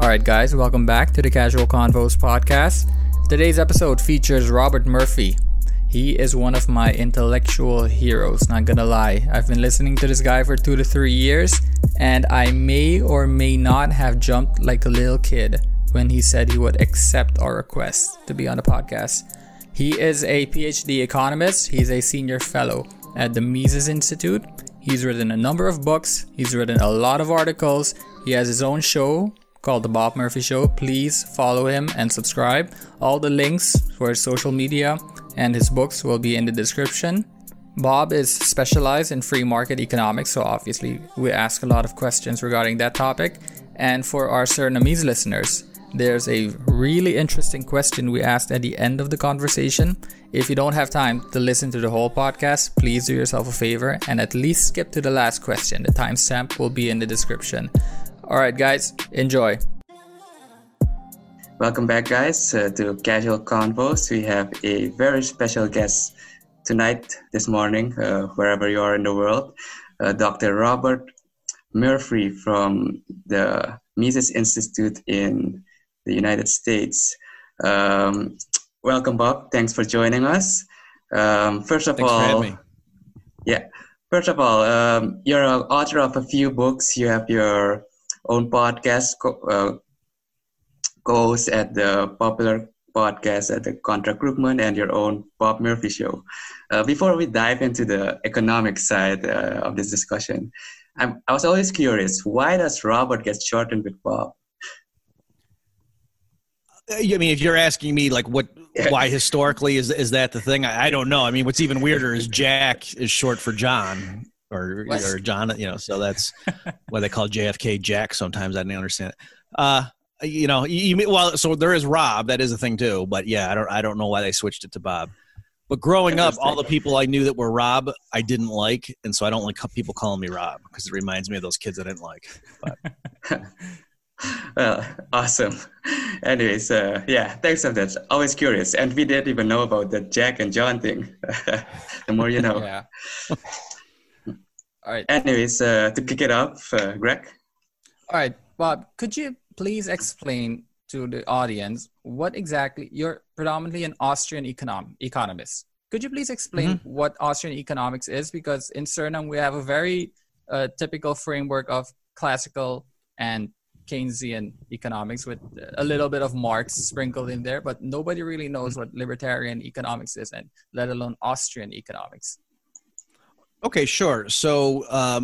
Alright, guys, welcome back to the Casual Convos podcast. Today's episode features Robert Murphy. He is one of my intellectual heroes, not gonna lie. I've been listening to this guy for 2 to 3 years, and I may or may not have jumped like a little kid when he said he would accept our request to be on the podcast. He is a PhD economist. He's a senior fellow at the Mises Institute. He's written a number of books. He's written a lot of articles. He has his own show called The Bob Murphy Show. Please follow him and subscribe. All the links for his social media and his books will be in the description. Bob is specialized in free market economics, so obviously we ask a lot of questions regarding that topic. And for our Surinamese listeners, there's a really interesting question we asked at the end of the conversation. If you don't have time to listen to the whole podcast, please do yourself a favor and at least skip to the last question. The timestamp will be in the description. Alright guys, enjoy. Welcome back guys to Casual Convos. We have a very special guest tonight, this morning, wherever you are in the world. Dr. Robert Murphy from the Mises Institute in the United States. Welcome, Bob. Thanks for joining us. First of all, you're an author of a few books. You have your own podcast, co-host at the popular podcast at the Contra Krugman, and your own Bob Murphy Show. Before we dive into the economic side of this discussion, I was always curious, why does Robert get shortened with Bob? I mean, if you're asking me, like, why historically is that the thing? I don't know. I mean, what's even weirder is Jack is short for John or John, so that's why they call JFK Jack sometimes. I didn't understand it. So there is Rob. That is a thing too. But yeah, I don't know why they switched it to Bob. But growing up, all the people I knew that were Rob, I didn't like. And so I don't like people calling me Rob because it reminds me of those kids I didn't like. But. Well, awesome. Anyways, thanks for that. Always curious. And we didn't even know about the Jack and John thing. The more you know. Yeah. All right. Anyways, to kick it off, Greg. All right, Bob, could you please explain to the audience what exactly, you're predominantly an Austrian economist. Could you please explain what Austrian economics is? Because in Suriname, we have a very typical framework of classical and Keynesian economics with a little bit of Marx sprinkled in there, but nobody really knows what libertarian economics is, and let alone Austrian economics. Okay, sure. So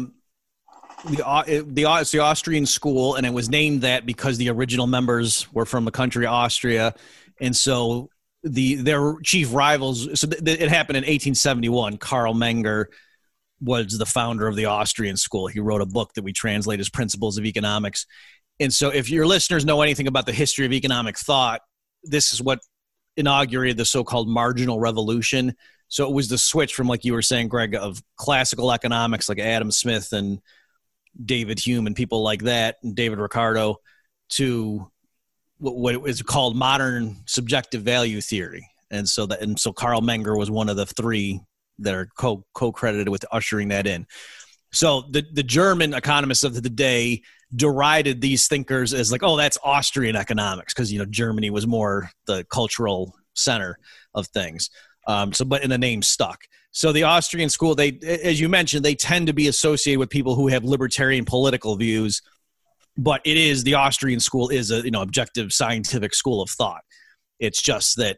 it's the Austrian school, and it was named that because the original members were from the country Austria, and so their chief rivals. So it happened in 1871. Karl Menger was the founder of the Austrian school. He wrote a book that we translate as Principles of Economics. And so if your listeners know anything about the history of economic thought, this is what inaugurated the so-called marginal revolution. So it was the switch from, like you were saying, Greg, of classical economics like Adam Smith and David Hume and people like that, and David Ricardo, to what is called modern subjective value theory. And so Karl Menger was one of the three that are co-credited with ushering that in. So the German economists of the day derided these thinkers as like, oh, that's Austrian economics, because Germany was more the cultural center of things. But the name stuck. So the Austrian school, they, as you mentioned, they tend to be associated with people who have libertarian political views. But the Austrian school is a objective scientific school of thought. It's just that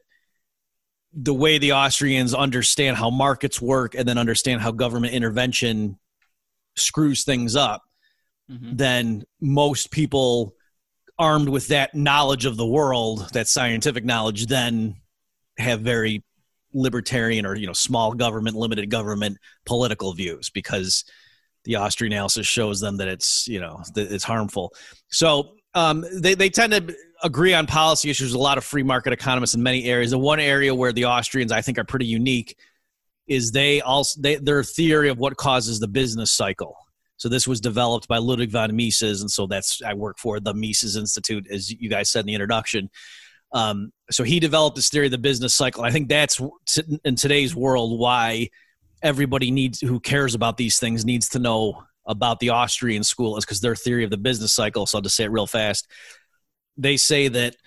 the way the Austrians understand how markets work and then understand how government intervention screws things up, then most people armed with that knowledge of the world, that scientific knowledge, then have very libertarian or small government, limited government political views, because the Austrian analysis shows them that it's that it's harmful. So they tend to agree on policy issues. A lot of free market economists in many areas. The one area where the Austrians, I think, are pretty unique is their theory of what causes the business cycle. So this was developed by Ludwig von Mises, and so I work for the Mises Institute, as you guys said in the introduction. So he developed this theory of the business cycle. I think that's in today's world why everybody who cares about these things needs to know about the Austrian school, is because their theory of the business cycle. So I'll just say it real fast. they say that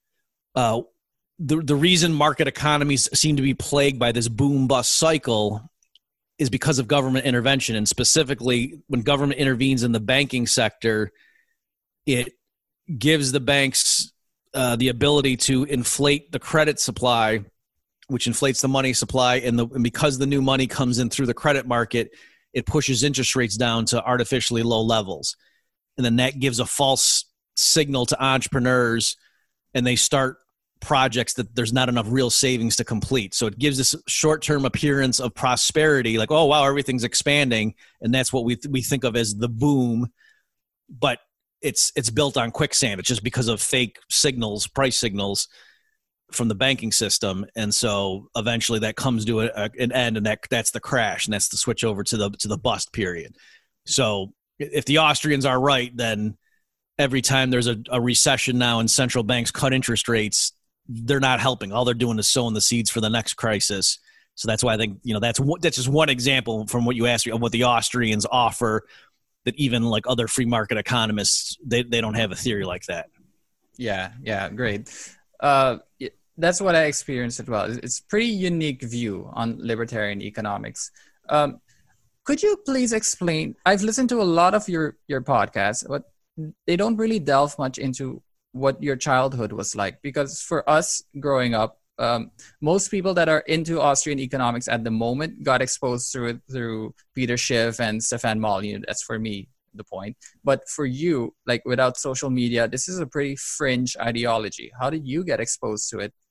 the reason market economies seem to be plagued by this boom-bust cycle is because of government intervention. And specifically, when government intervenes in the banking sector, it gives the banks the ability to inflate the credit supply, which inflates the money supply. And because the new money comes in through the credit market, it pushes interest rates down to artificially low levels. And then that gives a false signal to entrepreneurs, and they start projects that there's not enough real savings to complete. So it gives this short-term appearance of prosperity, like, oh, wow, everything's expanding. And that's what we think of as the boom. But it's built on quicksand. It's just because of fake signals, price signals from the banking system. And so eventually that comes to an end, and that's the crash, and that's the switch over to the bust period. So if the Austrians are right, then every time there's a recession now and central banks cut interest rates, they're not helping. All they're doing is sowing the seeds for the next crisis. So that's why I think, that's just one example from what you asked me of what the Austrians offer, that even like other free market economists, they don't have a theory like that. Yeah, great. That's what I experienced as well. It's pretty unique view on libertarian economics. Could you please explain? I've listened to a lot of your podcasts, but they don't really delve much into what your childhood was like. Because for us growing up, most people that are into Austrian economics at the moment got exposed through Peter Schiff and Stefan Molyneux. That's for me the point. But for you, like without social media, this is a pretty fringe ideology. How did you get exposed to it?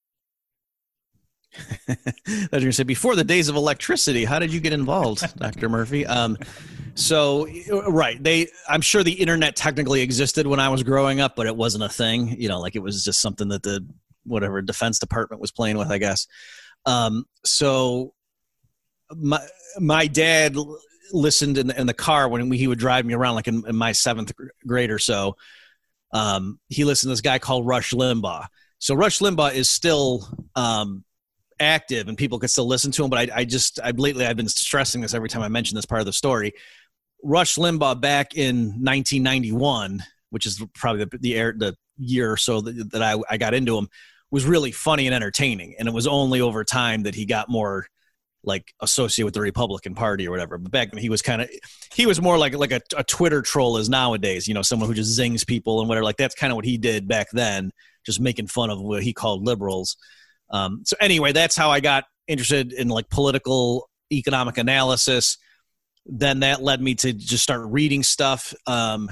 I was going to say, before the days of electricity, how did you get involved, Dr. Murphy? So, right. I'm sure the internet technically existed when I was growing up, but it wasn't a thing, like it was just something that the Defense Department was playing with, I guess. So my dad listened in the car when he would drive me around, like in my 7th grade or so. He listened to this guy called Rush Limbaugh. So Rush Limbaugh is still active and people can still listen to him, but lately I've been stressing this every time I mention this part of the story. Rush Limbaugh back in 1991, which is probably the year or so that I got into him, was really funny and entertaining. And it was only over time that he got more like associated with the Republican Party or whatever. But back then he was more like a Twitter troll is nowadays, someone who just zings people and whatever. Like that's kind of what he did back then, just making fun of what he called liberals. So anyway, that's how I got interested in like political economic analysis. Then that led me to just start reading stuff. There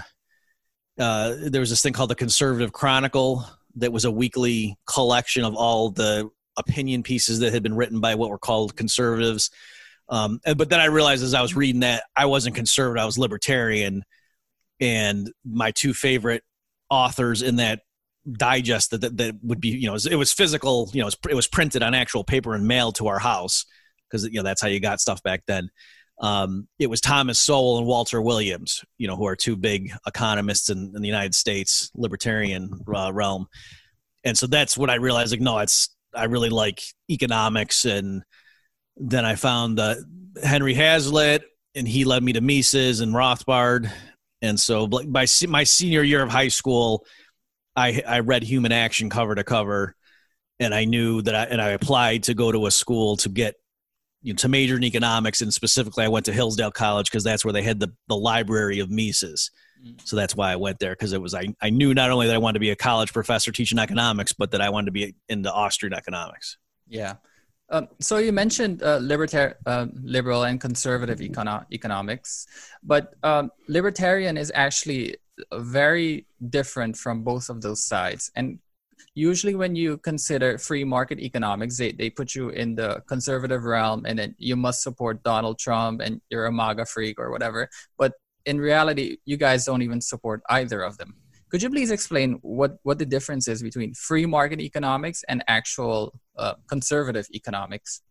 was this thing called the Conservative Chronicle that was a weekly collection of all the opinion pieces that had been written by what were called conservatives. But then I realized as I was reading that I wasn't conservative, I was libertarian. And my two favorite authors in that digest that would be, it was physical, it was printed on actual paper and mailed to our house because, that's how you got stuff back then. It was Thomas Sowell and Walter Williams, who are two big economists in the United States libertarian realm. And so that's what I realized, I really like economics. And then I found Henry Hazlitt, and he led me to Mises and Rothbard. And so by my senior year of high school, I read Human Action cover to cover, and I knew that I applied to go to a school to get, to major in economics. And specifically I went to Hillsdale College because that's where they had the library of Mises. So that's why I went there, because I knew not only that I wanted to be a college professor teaching economics, but that I wanted to be into Austrian economics. Yeah. So you mentioned liberal and conservative economics, but libertarian is actually very different from both of those sides. And usually when you consider free market economics, they put you in the conservative realm, and then you must support Donald Trump and you're a MAGA freak or whatever. But in reality, you guys don't even support either of them. Could you please explain what the difference is between free market economics and actual conservative economics?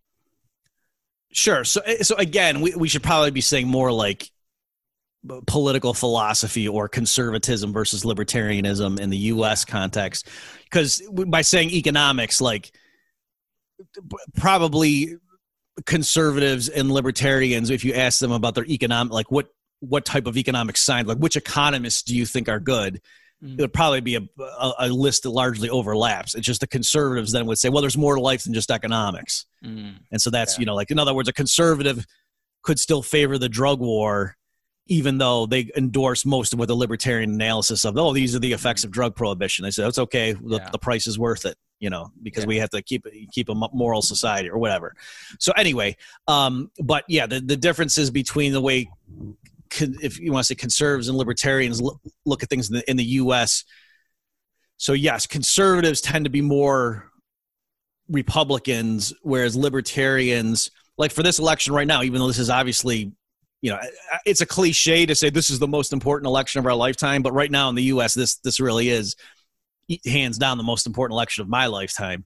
Sure. So again, we should probably be saying more like political philosophy or conservatism versus libertarianism in the U.S. context, because by saying economics, like probably conservatives and libertarians, if you ask them about their economic, like what type of economic science, like which economists do you think are good? it would probably be a list that largely overlaps. It's just the conservatives then would say, well, there's more to life than just economics. And so that's, like, in other words, a conservative could still favor the drug war, even though they endorse most of what the libertarian analysis of, these are the effects of drug prohibition. They say, it's okay. The price is worth it, because we have to keep a moral society or whatever. So anyway, but yeah, the differences between the way, if you want to say conservatives and libertarians look at things in the U.S. So yes, conservatives tend to be more Republicans, whereas libertarians, like for this election right now, even though this is obviously, it's a cliche to say this is the most important election of our lifetime, but right now in the U.S., this really is hands down the most important election of my lifetime.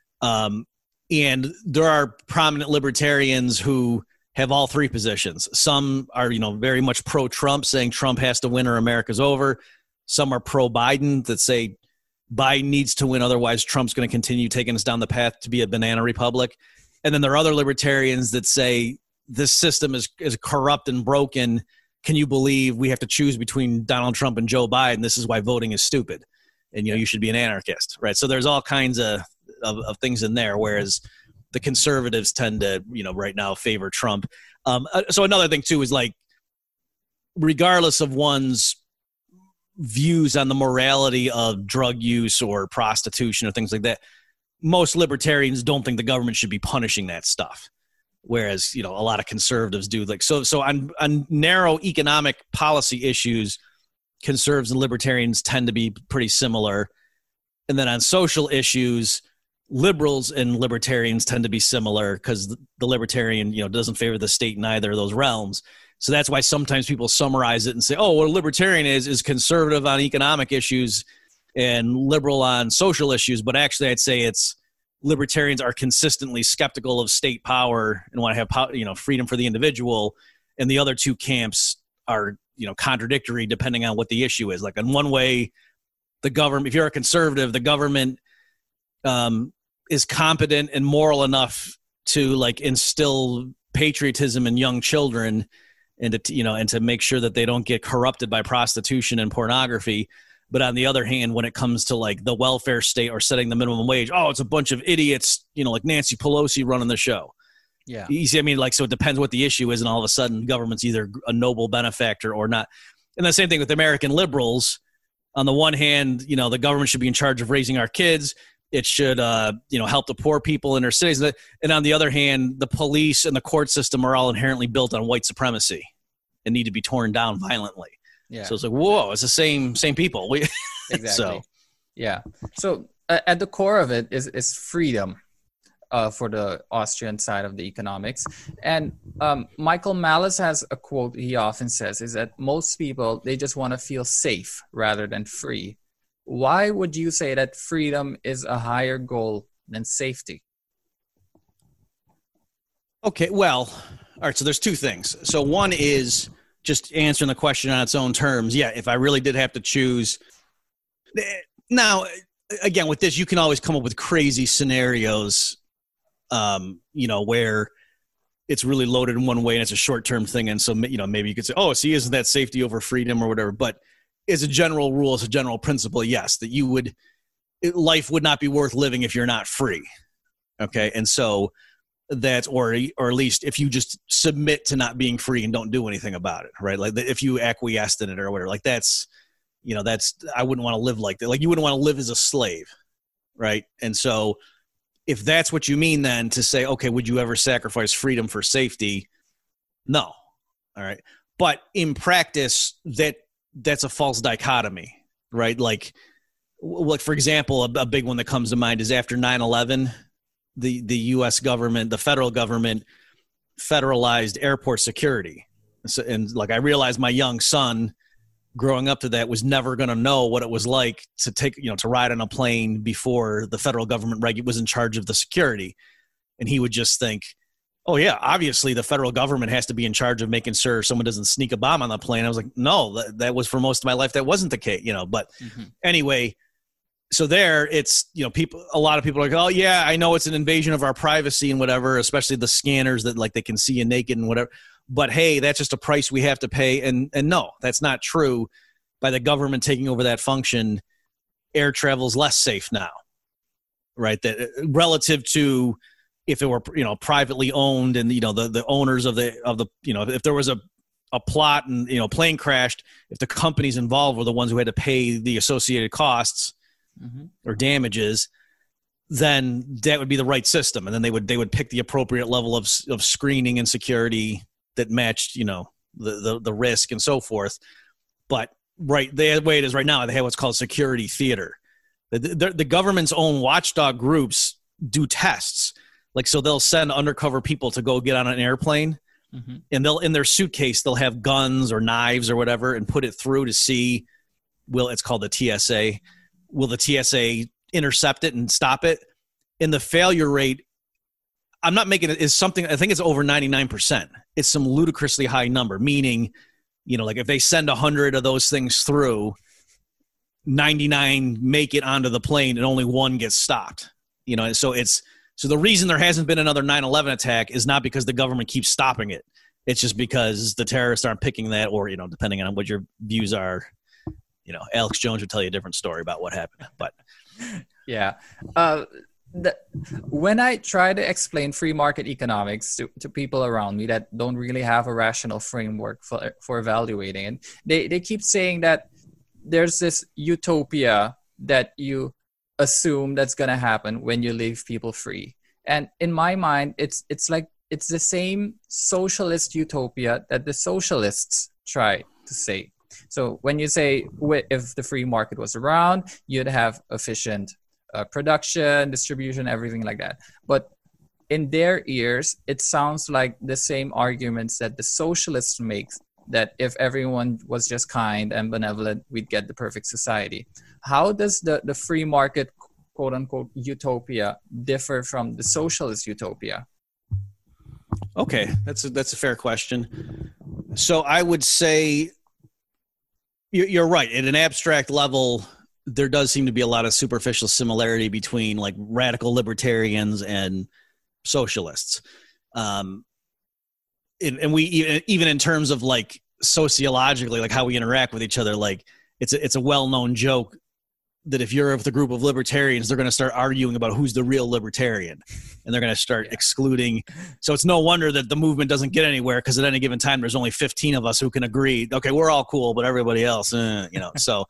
And there are prominent libertarians who have all three positions. Some are, very much pro-Trump, saying Trump has to win or America's over. Some are pro-Biden that say Biden needs to win, otherwise Trump's going to continue taking us down the path to be a banana republic. And then there are other libertarians that say this system is corrupt and broken. Can you believe we have to choose between Donald Trump and Joe Biden? This is why voting is stupid. And, you should be an anarchist, right? So there's all kinds of things in there, whereas the conservatives tend to, right now favor Trump. So another thing too is, like, regardless of one's views on the morality of drug use or prostitution or things like that, most libertarians don't think the government should be punishing that stuff. Whereas, a lot of conservatives do. Like, so on narrow economic policy issues, conservatives and libertarians tend to be pretty similar. And then on social issues, liberals and libertarians tend to be similar because the libertarian, doesn't favor the state in either of those realms. So that's why sometimes people summarize it and say, what a libertarian is conservative on economic issues and liberal on social issues. But actually, I'd say it's libertarians are consistently skeptical of state power and want to have freedom for the individual. And the other two camps are, contradictory depending on what the issue is. Like, in one way, the government, if you're a conservative, the government is competent and moral enough to, like, instill patriotism in young children and to make sure that they don't get corrupted by prostitution and pornography. But on the other hand, when it comes to, like, the welfare state or setting the minimum wage, it's a bunch of idiots, like Nancy Pelosi running the show. Yeah. You see, I mean, like, so it depends what the issue is, and all of a sudden government's either a noble benefactor or not. And the same thing with American liberals. On the one hand, the government should be in charge of raising our kids. It should, help the poor people in their cities. And on the other hand, the police and the court system are all inherently built on white supremacy and need to be torn down violently. Yeah. So it's like, whoa, it's the same people. Exactly. So, yeah. So at the core of it is freedom for the Austrian side of the economics. And Michael Malice has a quote he often says is that most people, they just want to feel safe rather than free. Why would you say that freedom is a higher goal than safety? Okay, well, all right, so there's two things. So one is just answering the question on its own terms. Yeah, if I really did have to choose. Now, again, with this, you can always come up with crazy scenarios, where it's really loaded in one way and it's a short-term thing. And so, maybe you could say, isn't that safety over freedom or whatever? But as a general rule, as a general principle, yes, that life would not be worth living if you're not free. Okay. And so that's, or at least if you just submit to not being free and don't do anything about it, right? Like, if you acquiesced in it or whatever, like that's, I wouldn't want to live like that. Like, you wouldn't want to live as a slave. Right. And so if that's what you mean, then to say, okay, would you ever sacrifice freedom for safety? No. All right. But in practice, that's a false dichotomy, right? Like, for example, a big one that comes to mind is after 9/11, the U.S. government, the federal government, federalized airport security. So, and like, I realized my young son growing up to that was never going to know what it was like to to ride on a plane before the federal government was in charge of the security. And he would just think, oh yeah, obviously the federal government has to be in charge of making sure someone doesn't sneak a bomb on the plane. I was like, no, that was for most of my life. That wasn't the case, but anyway, so there it's, a lot of people are like, oh yeah, I know it's an invasion of our privacy and whatever, especially the scanners that, like, they can see you naked and whatever. But hey, that's just a price we have to pay. And no, that's not true. by the government taking over that function, air travel is less safe now, right? That relative to if it were, privately owned and, the owners of the, if there was a plot and, plane crashed, if the companies involved were the ones who had to pay the associated costs or damages, then that would be the right system. And then they would pick the appropriate level of screening and security that matched, the risk and so forth. But the way it is right now, they have what's called security theater. The government's own watchdog groups do tests. Like, so they'll send undercover people to go get on an airplane, and in their suitcase, they'll have guns or knives or whatever and put it through to see, it's called the TSA. Will the TSA intercept it and stop it? And the failure rate, I'm not making it, is something, I think it's over 99%. It's some ludicrously high number, meaning, like if they send 100 of those things through, 99 make it onto the plane and only one gets stopped. So the reason there hasn't been another 9/11 attack is not because the government keeps stopping it. It's just because the terrorists aren't picking that, or, depending on what your views are, Alex Jones would tell you a different story about what happened. But yeah. When I try to explain free market economics to people around me that don't really have a rational framework for evaluating it, they keep saying that there's this utopia that you assume that's going to happen when you leave people free. And in my mind, it's the same socialist utopia that the socialists try to say. So when you say if the free market was around, you'd have efficient production, distribution, everything like that. But in their ears, it sounds like the same arguments that the socialists make, that if everyone was just kind and benevolent, we'd get the perfect society. How does the free market, quote unquote, utopia differ from the socialist utopia? Okay, that's a fair question. So I would say you're right. At an abstract level, there does seem to be a lot of superficial similarity between like radical libertarians and socialists. And we even in terms of like sociologically, like how we interact with each other, like it's a well-known joke that if you're with a group of libertarians, they're going to start arguing about who's the real libertarian, and they're going to start excluding. So it's no wonder that the movement doesn't get anywhere, because at any given time, there's only 15 of us who can agree. Okay, we're all cool, but everybody else, So,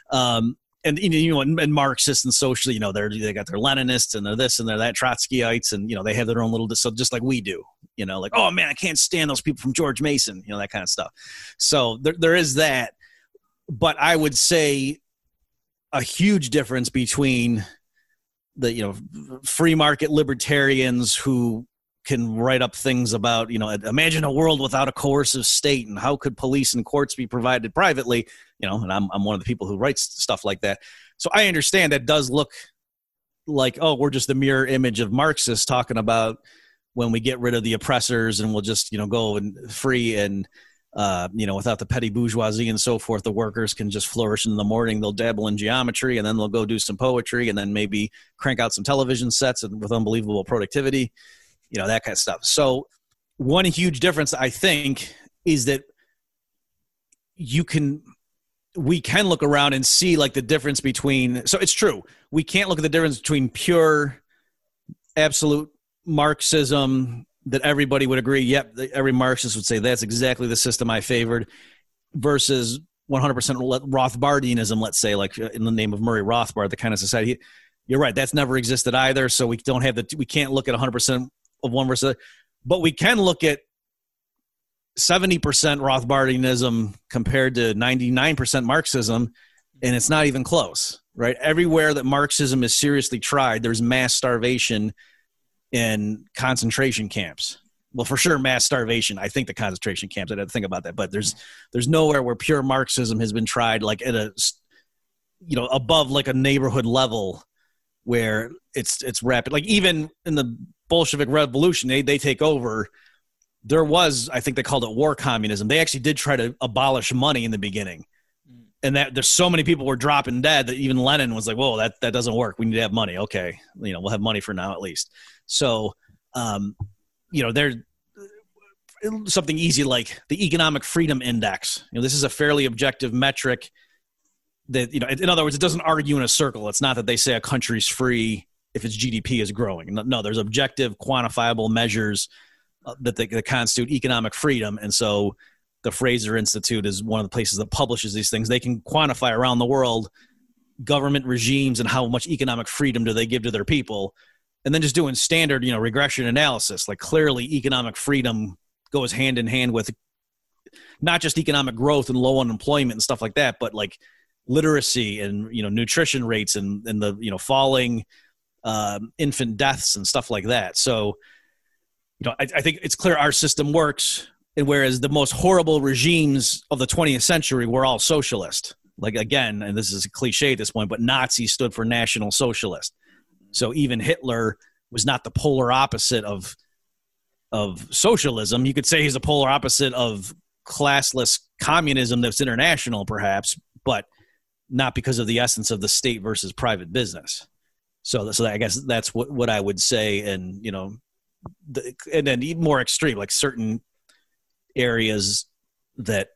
and Marxists and socially, they got their Leninists and they're this and they're that, Trotskyites, and they have their own little, so just like we do, like, oh man, I can't stand those people from George Mason, that kind of stuff. So there is that, but I would say a huge difference between the free market libertarians who can write up things about imagine a world without a coercive state and how could police and courts be provided privately, and I'm one of the people who writes stuff like that. So I understand that does look like, oh, we're just the mirror image of Marxists talking about when we get rid of the oppressors and we'll just go and free and without the petty bourgeoisie and so forth, the workers can just flourish. In the morning, they'll dabble in geometry, and then they'll go do some poetry, and then maybe crank out some television sets with unbelievable productivity, that kind of stuff. So one huge difference, I think, is that we can look around and see like the difference between, so it's true, we can't look at the difference between pure absolute Marxism that everybody would agree, yep, every Marxist would say that's exactly the system I favored, versus 100% Rothbardianism, let's say, like in the name of Murray Rothbard, the kind of society. You're right, that's never existed either, so we can't look at 100% of one versus, but we can look at 70% Rothbardianism compared to 99% Marxism, and it's not even close, right? Everywhere that Marxism is seriously tried, there's mass starvation in concentration camps. Well, for sure, mass starvation. I think the concentration camps, I didn't think about that, but there's nowhere where pure Marxism has been tried like at a, above like a neighborhood level where it's rapid. Like even in the Bolshevik Revolution, they take over. There was, I think they called it war communism. They actually did try to abolish money in the beginning. And that there's so many people were dropping dead that even Lenin was like, whoa, that doesn't work. We need to have money. Okay. We'll have money for now at least. So, there's something easy like the Economic Freedom Index. This is a fairly objective metric that, in other words, it doesn't argue in a circle. It's not that they say a country's free if its GDP is growing. No, there's objective, quantifiable measures that constitute economic freedom. And so the Fraser Institute is one of the places that publishes these things. They can quantify around the world government regimes and how much economic freedom do they give to their people. And then just doing standard, regression analysis. Like, clearly economic freedom goes hand in hand with not just economic growth and low unemployment and stuff like that, but like literacy and, nutrition rates and the, falling infant deaths and stuff like that. So, I think it's clear our system works. And whereas the most horrible regimes of the 20th century were all socialist. Like, again, and this is a cliche at this point, but Nazi stood for National Socialist. So even Hitler was not the polar opposite of socialism. You could say he's a polar opposite of classless communism that's international, perhaps, but not because of the essence of the state versus private business. So I guess that's what I would say. And, and then even more extreme, like certain areas that,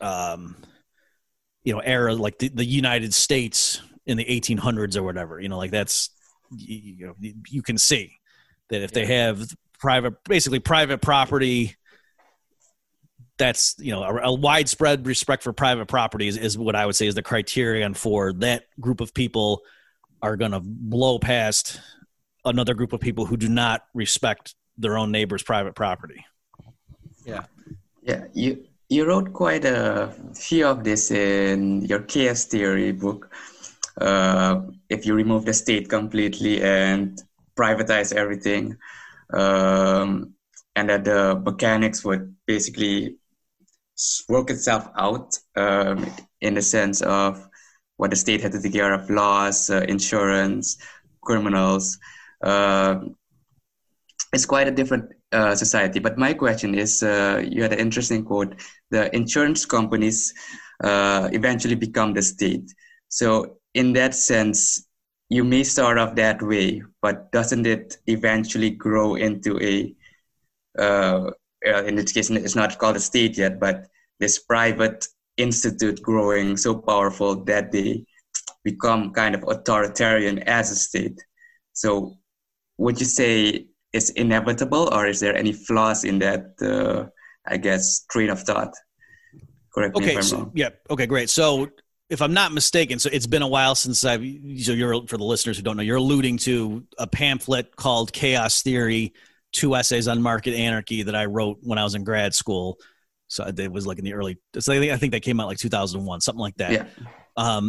era like the United States in the 1800s or whatever, like that's, you can see that if they have private property, that's, a widespread respect for private property is what I would say is the criterion for that group of people are going to blow past another group of people who do not respect their own neighbor's private property. Yeah. You wrote quite a few of this in your chaos theory book. If you remove the state completely and privatize everything, and that the mechanics would basically work itself out in the sense of what the state had to take care of: laws, insurance, criminals. It's quite a different society. But my question is, you had an interesting quote: the insurance companies eventually become the state. So in that sense, you may start off that way, but doesn't it eventually grow into in this case, it's not called a state yet, but this private institute growing so powerful that they become kind of authoritarian as a state? So would you say it's inevitable, or is there any flaws in that, train of thought? Correct me if I'm wrong. Yeah. Okay, great. So if I'm not mistaken, so it's been a while since for the listeners who don't know, you're alluding to a pamphlet called Chaos Theory, 2 essays on market anarchy that I wrote when I was in grad school. So it was like in the early, I think that came out like 2001, something like that. Yeah.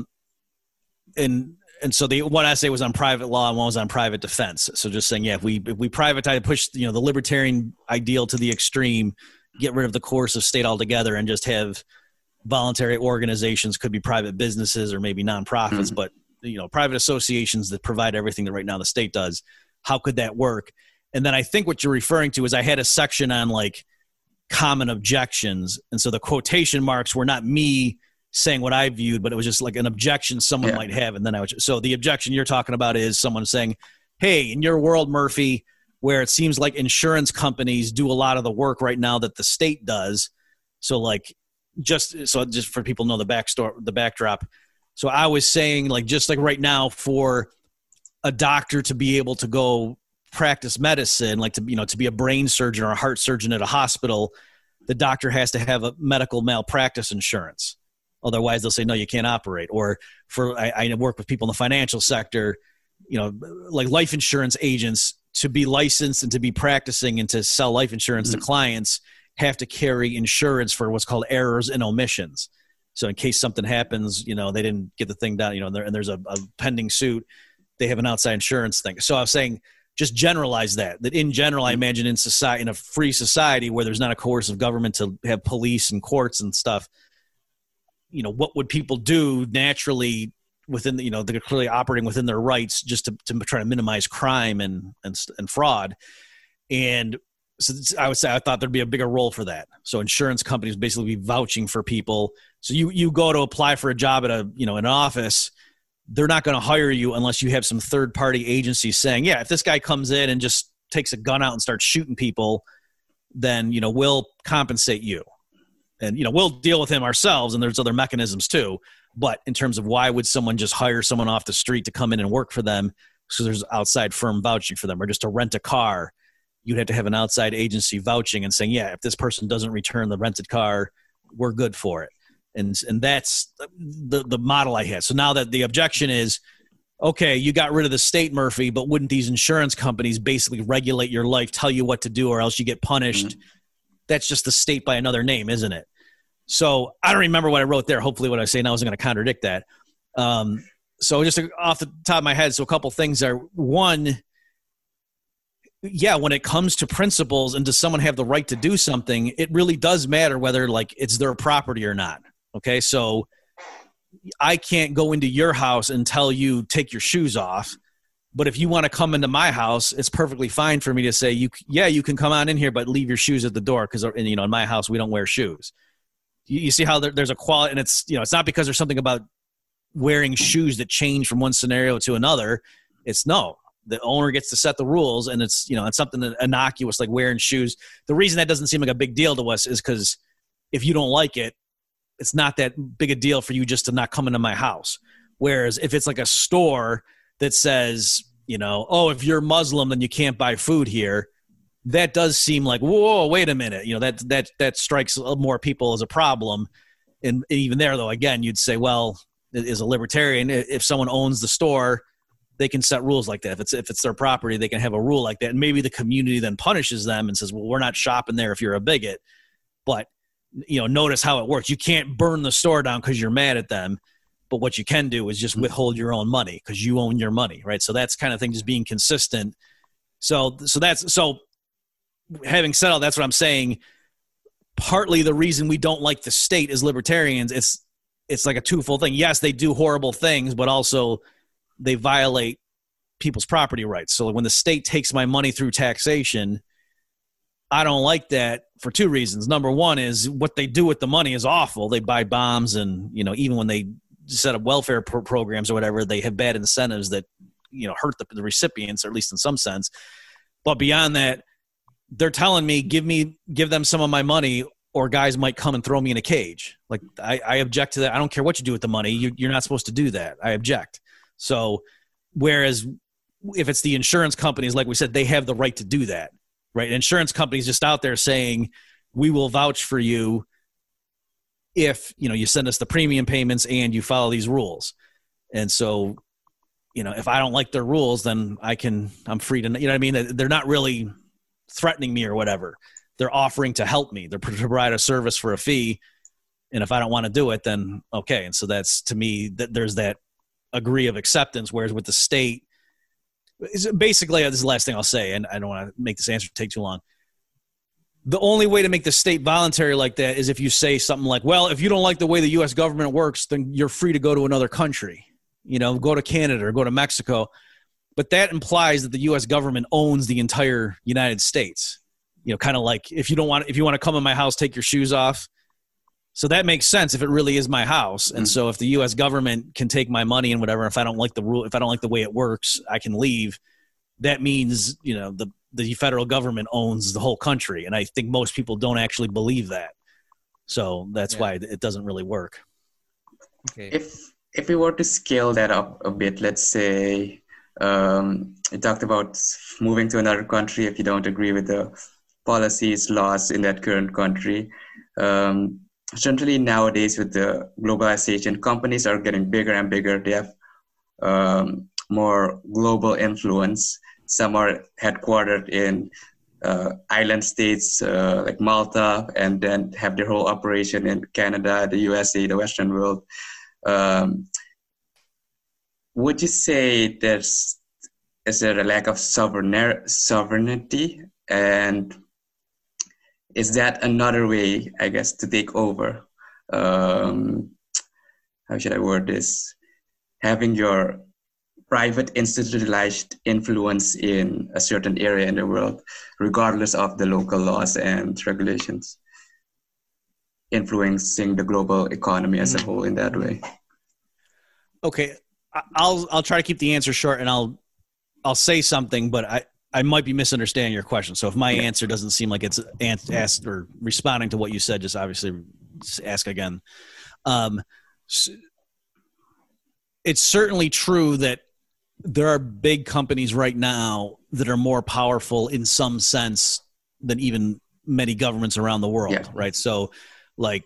And so the one essay was on private law and one was on private defense. So just saying, if we privatize, push, the libertarian ideal to the extreme, get rid of the coercive state altogether and just have voluntary organizations, could be private businesses or maybe nonprofits, but, private associations that provide everything that right now the state does. How could that work? And then I think what you're referring to is I had a section on like common objections. And so the quotation marks were not me saying what I viewed, but it was just like an objection someone might have. And then so the objection you're talking about is someone saying, hey, in your world, Murphy, where it seems like insurance companies do a lot of the work right now that the state does. So like, just for people to know the backdrop. So I was saying just like right now, for a doctor to be able to go practice medicine, like to be a brain surgeon or a heart surgeon at a hospital, the doctor has to have a medical malpractice insurance. Otherwise they'll say, no, you can't operate. Or I work with people in the financial sector, like life insurance agents, to be licensed and to be practicing and to sell life insurance to clients, have to carry insurance for what's called errors and omissions. So in case something happens, they didn't get the thing done, and there's a pending suit, they have an outside insurance thing. So I was saying, just generalize that in general, I imagine in society, in a free society where there's not a coercive government to have police and courts and stuff, what would people do naturally within they're clearly operating within their rights just to try to minimize crime and fraud. And so I thought there'd be a bigger role for that. So insurance companies basically be vouching for people. So you go to apply for a job at an office, they're not going to hire you unless you have some third party agency saying, if this guy comes in and just takes a gun out and starts shooting people, then, we'll compensate you. And, we'll deal with him ourselves, and there's other mechanisms too. But in terms of why would someone just hire someone off the street to come in and work for them, so there's outside firm vouching for them, or just to rent a car, you'd have to have an outside agency vouching and saying, yeah, if this person doesn't return the rented car, we're good for it. And that's the model I had. So now that the objection is, okay, you got rid of the state, Murphy, but wouldn't these insurance companies basically regulate your life, tell you what to do, or else you get punished? Mm-hmm. That's just the state by another name, isn't it? So I don't remember what I wrote there. Hopefully what I say now isn't going to contradict that. So just off the top of my head, so a couple things are, one, yeah, when it comes to principles and does someone have the right to do something, it really does matter whether like it's their property or not. Okay, so I can't go into your house and tell you take your shoes off, but if you want to come into my house, it's perfectly fine for me to say, you can come on in here, but leave your shoes at the door because in my house we don't wear shoes. You see how there's a quality, and it's not because there's something about wearing shoes that change from one scenario to another. It's no. The owner gets to set the rules, and it's something that innocuous like wearing shoes. The reason that doesn't seem like a big deal to us is because if you don't like it, it's not that big a deal for you just to not come into my house. Whereas if it's like a store that says, oh, if you're Muslim, then you can't buy food here, that does seem like, whoa, wait a minute. That strikes more people as a problem. And even there, though, again, you'd say, well, as a libertarian, if someone owns the store, they can set rules like that. If it's their property, they can have a rule like that. And maybe the community then punishes them and says, well, we're not shopping there if you're a bigot. But, notice how it works. You can't burn the store down because you're mad at them. But what you can do is just withhold your own money because you own your money, right? So that's kind of thing, just being consistent. So having said all that's what I'm saying, partly the reason we don't like the state as libertarians, it's like a twofold thing. Yes, they do horrible things, but also they violate people's property rights. So when the state takes my money through taxation, I don't like that for two reasons. Number one is what they do with the money is awful. They buy bombs, and even when they set up welfare programs or whatever, they have bad incentives that hurt the recipients, or at least in some sense. But beyond that, they're telling me give them some of my money, or guys might come and throw me in a cage. Like I object to that. I don't care what you do with the money. You're not supposed to do that. I object. So whereas if it's the insurance companies, like we said, they have the right to do that, right? Insurance companies just out there saying, we will vouch for you if, you send us the premium payments and you follow these rules. And so, if I don't like their rules, then I'm free to, what I mean? They're not really threatening me or whatever. They're offering to help me. They're provide a service for a fee. And if I don't want to do it, then okay. And so that's, to me, that there's that agree of acceptance. Whereas with the state, basically, this is the last thing I'll say, and I don't want to make this answer take too long. The only way to make the state voluntary like that is if you say something like, well, if you don't like the way the U.S. government works, then you're free to go to another country, go to Canada or go to Mexico. But that implies that the U.S. government owns the entire United States. Kind of like if you want to come in my house, take your shoes off. So that makes sense if it really is my house. And so if the U.S. government can take my money and whatever, if I don't like the rule, if I don't like the way it works, I can leave. That means, the federal government owns the whole country. And I think most people don't actually believe that. So that's why it doesn't really work. Okay. If we were to scale that up a bit, let's say you talked about moving to another country if you don't agree with the policies, laws in that current country. Certainly nowadays with the globalization, companies are getting bigger and bigger. They have more global influence. Some are headquartered in island states like Malta, and then have their whole operation in Canada, the USA, the Western world. Would you say is there a lack of sovereignty? And is that another way, I guess, to take over? How should I word this? Having your private institutionalized influence in a certain area in the world, regardless of the local laws and regulations, influencing the global economy as a whole in that way. Okay, I'll try to keep the answer short, and I'll say something, but I might be misunderstanding your question. So if my answer doesn't seem like it's asked or responding to what you said, just obviously ask again. it's certainly true that there are big companies right now that are more powerful in some sense than even many governments around the world, right? So like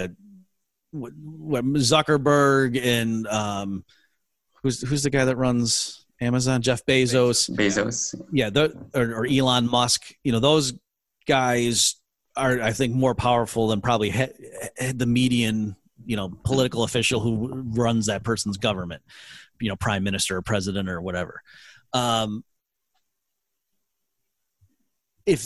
Zuckerberg and who's the guy that runs Amazon? Jeff Bezos. Yeah, or Elon Musk. Those guys are, I think, more powerful than probably the median, political official who runs that person's government, prime minister or president or whatever. If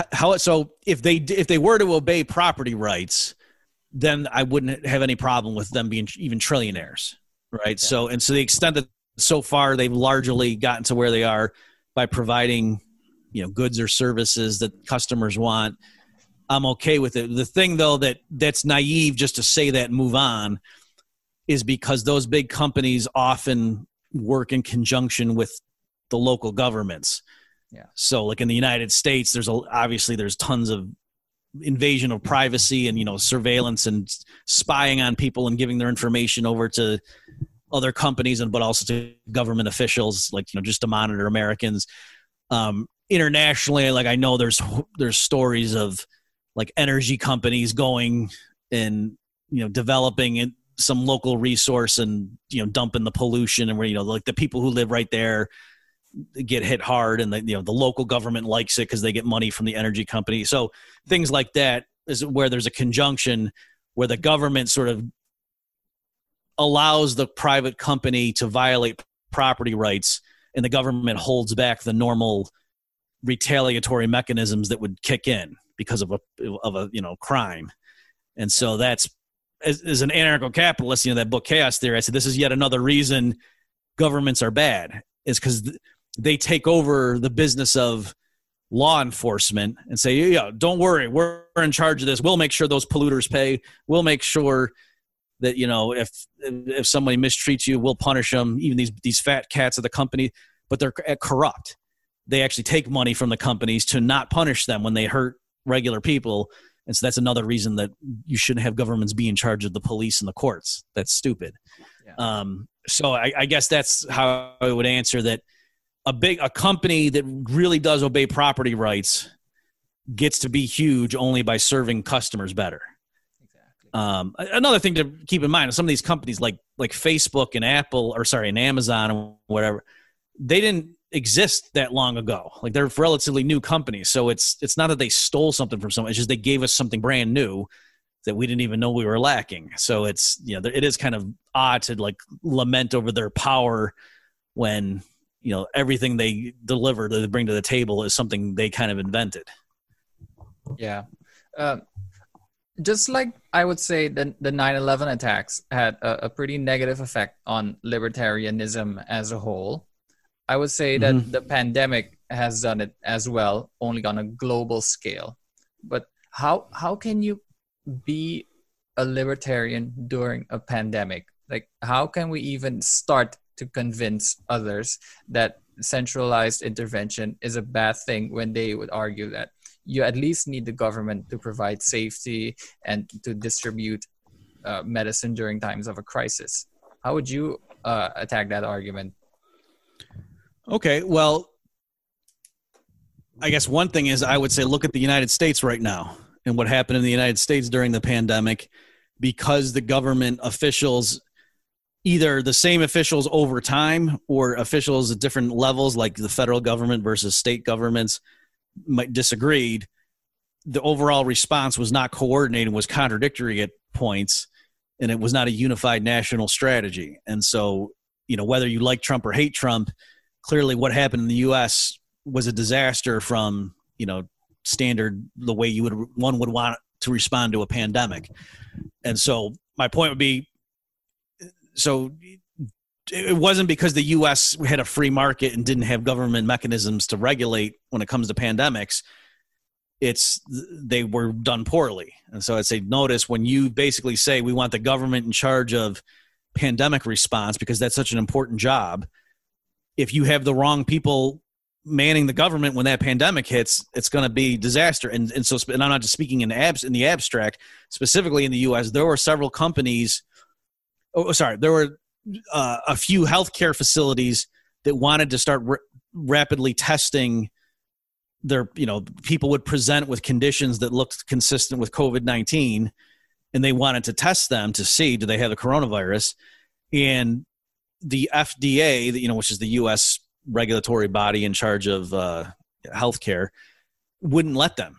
they were to obey property rights, then I wouldn't have any problem with them being even trillionaires, right? Yeah. So the extent that so far they've largely gotten to where they are by providing, goods or services that customers want, I'm okay with it. The thing, though, that's naive just to say that and move on is because those big companies often work in conjunction with the local governments. Yeah. So like in the United States, there's tons of invasion of privacy and, surveillance and spying on people and giving their information over to other companies but also to government officials, like, just to monitor Americans. Internationally, like I know there's stories of like energy companies going and, developing some local resource and, dumping the pollution and where, like the people who live right there get hit hard and the local government likes it because they get money from the energy company. So things like that is where there's a conjunction where the government sort of allows the private company to violate property rights and the government holds back the normal retaliatory mechanisms that would kick in because of a crime. And so that's, as an anarcho-capitalist, that book Chaos Theory, I said, this is yet another reason governments are bad, is because they take over the business of law enforcement and say, yeah, don't worry, we're in charge of this. We'll make sure those polluters pay. We'll make sure that, if somebody mistreats you, we'll punish them, even these fat cats of the company, but they're corrupt. They actually take money from the companies to not punish them when they hurt regular people. And so that's another reason that you shouldn't have governments be in charge of the police and the courts. That's stupid. Yeah. So I guess that's how I would answer that. A company that really does obey property rights gets to be huge only by serving customers better. Exactly. Another thing to keep in mind is some of these companies like Facebook and and Amazon or whatever, they didn't exist that long ago. Like they're relatively new companies. So it's not that they stole something from someone. It's just they gave us something brand new that we didn't even know we were lacking. So it's, it is kind of odd to like lament over their power when, everything they deliver, that they bring to the table is something they kind of invented. Yeah. Just like I would say the 9/11 attacks had a pretty negative effect on libertarianism as a whole. I would say that the pandemic has done it as well, only on a global scale. But how can you be a libertarian during a pandemic? Like, how can we even start to convince others that centralized intervention is a bad thing when they would argue that you at least need the government to provide safety and to distribute medicine during times of a crisis? How would you attack that argument? Okay, well, I guess one thing is I would say look at the United States right now and what happened in the United States during the pandemic, because the government officials, either the same officials over time or officials at different levels, like the federal government versus state governments, might disagreed. The overall response was not coordinated, was contradictory at points, and it was not a unified national strategy. And so, whether you like Trump or hate Trump, clearly what happened in the U.S. was a disaster from, standard, the way one would want to respond to a pandemic. And so my point would be, so it wasn't because the U.S. had a free market and didn't have government mechanisms to regulate when it comes to pandemics. They were done poorly. And so I'd say, notice when you basically say we want the government in charge of pandemic response because that's such an important job, if you have the wrong people manning the government when that pandemic hits, it's going to be disaster. And I'm not just speaking in the abstract, specifically in the U.S., there were several companies. There were a few healthcare facilities that wanted to start rapidly testing their, people would present with conditions that looked consistent with COVID-19, and they wanted to test them to see, do they have the coronavirus? And the FDA, which is the U.S. regulatory body in charge of healthcare, wouldn't let them.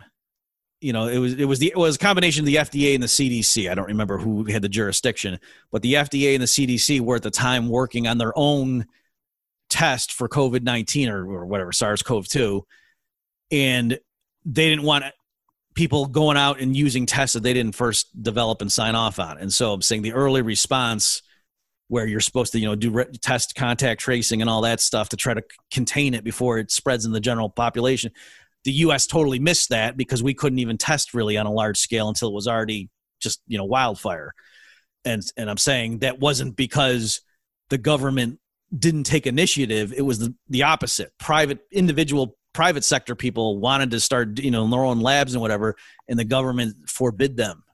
It was a combination of the FDA and the CDC. I don't remember who had the jurisdiction, but the FDA and the CDC were at the time working on their own test for COVID-19 or whatever, SARS-CoV-2, and they didn't want people going out and using tests that they didn't first develop and sign off on. And so I'm saying the early response, where you're supposed to, do test contact tracing and all that stuff to try to contain it before it spreads in the general population. The U.S. totally missed that because we couldn't even test really on a large scale until it was already just, wildfire. And I'm saying that wasn't because the government didn't take initiative. It was the opposite. Private sector people wanted to start, their own labs and whatever, and the government forbid them.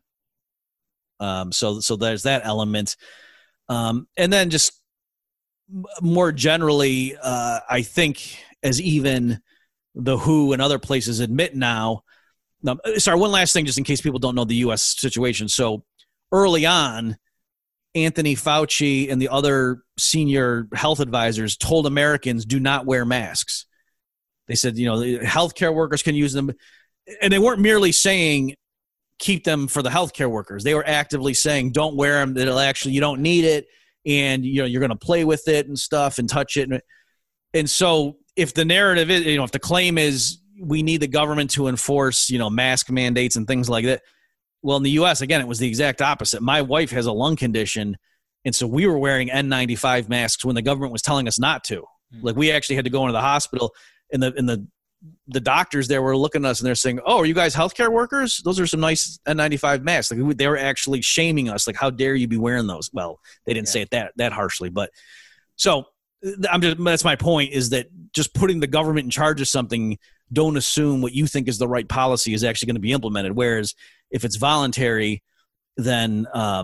So there's that element. And then just more generally, I think as even the WHO and other places admit now, one last thing, just in case people don't know the U.S. situation. So early on, Anthony Fauci and the other senior health advisors told Americans, do not wear masks. They said, healthcare workers can use them. And they weren't merely saying keep them for the healthcare workers. They were actively saying, don't wear them. You don't need it. And, you're going to play with it and stuff and touch it. And so if the narrative is, if the claim is we need the government to enforce, mask mandates and things like that. Well, in the U.S., again, it was the exact opposite. My wife has a lung condition. And so we were wearing N95 masks when the government was telling us not to. Like, we actually had to go into the hospital, and the doctors there were looking at us and they're saying, oh, are you guys healthcare workers? Those are some nice N95 masks. Like, they were actually shaming us. Like, how dare you be wearing those? Well, they didn't say it that harshly, but so that's my point, is that just putting the government in charge of something, don't assume what you think is the right policy is actually going to be implemented. Whereas if it's voluntary, then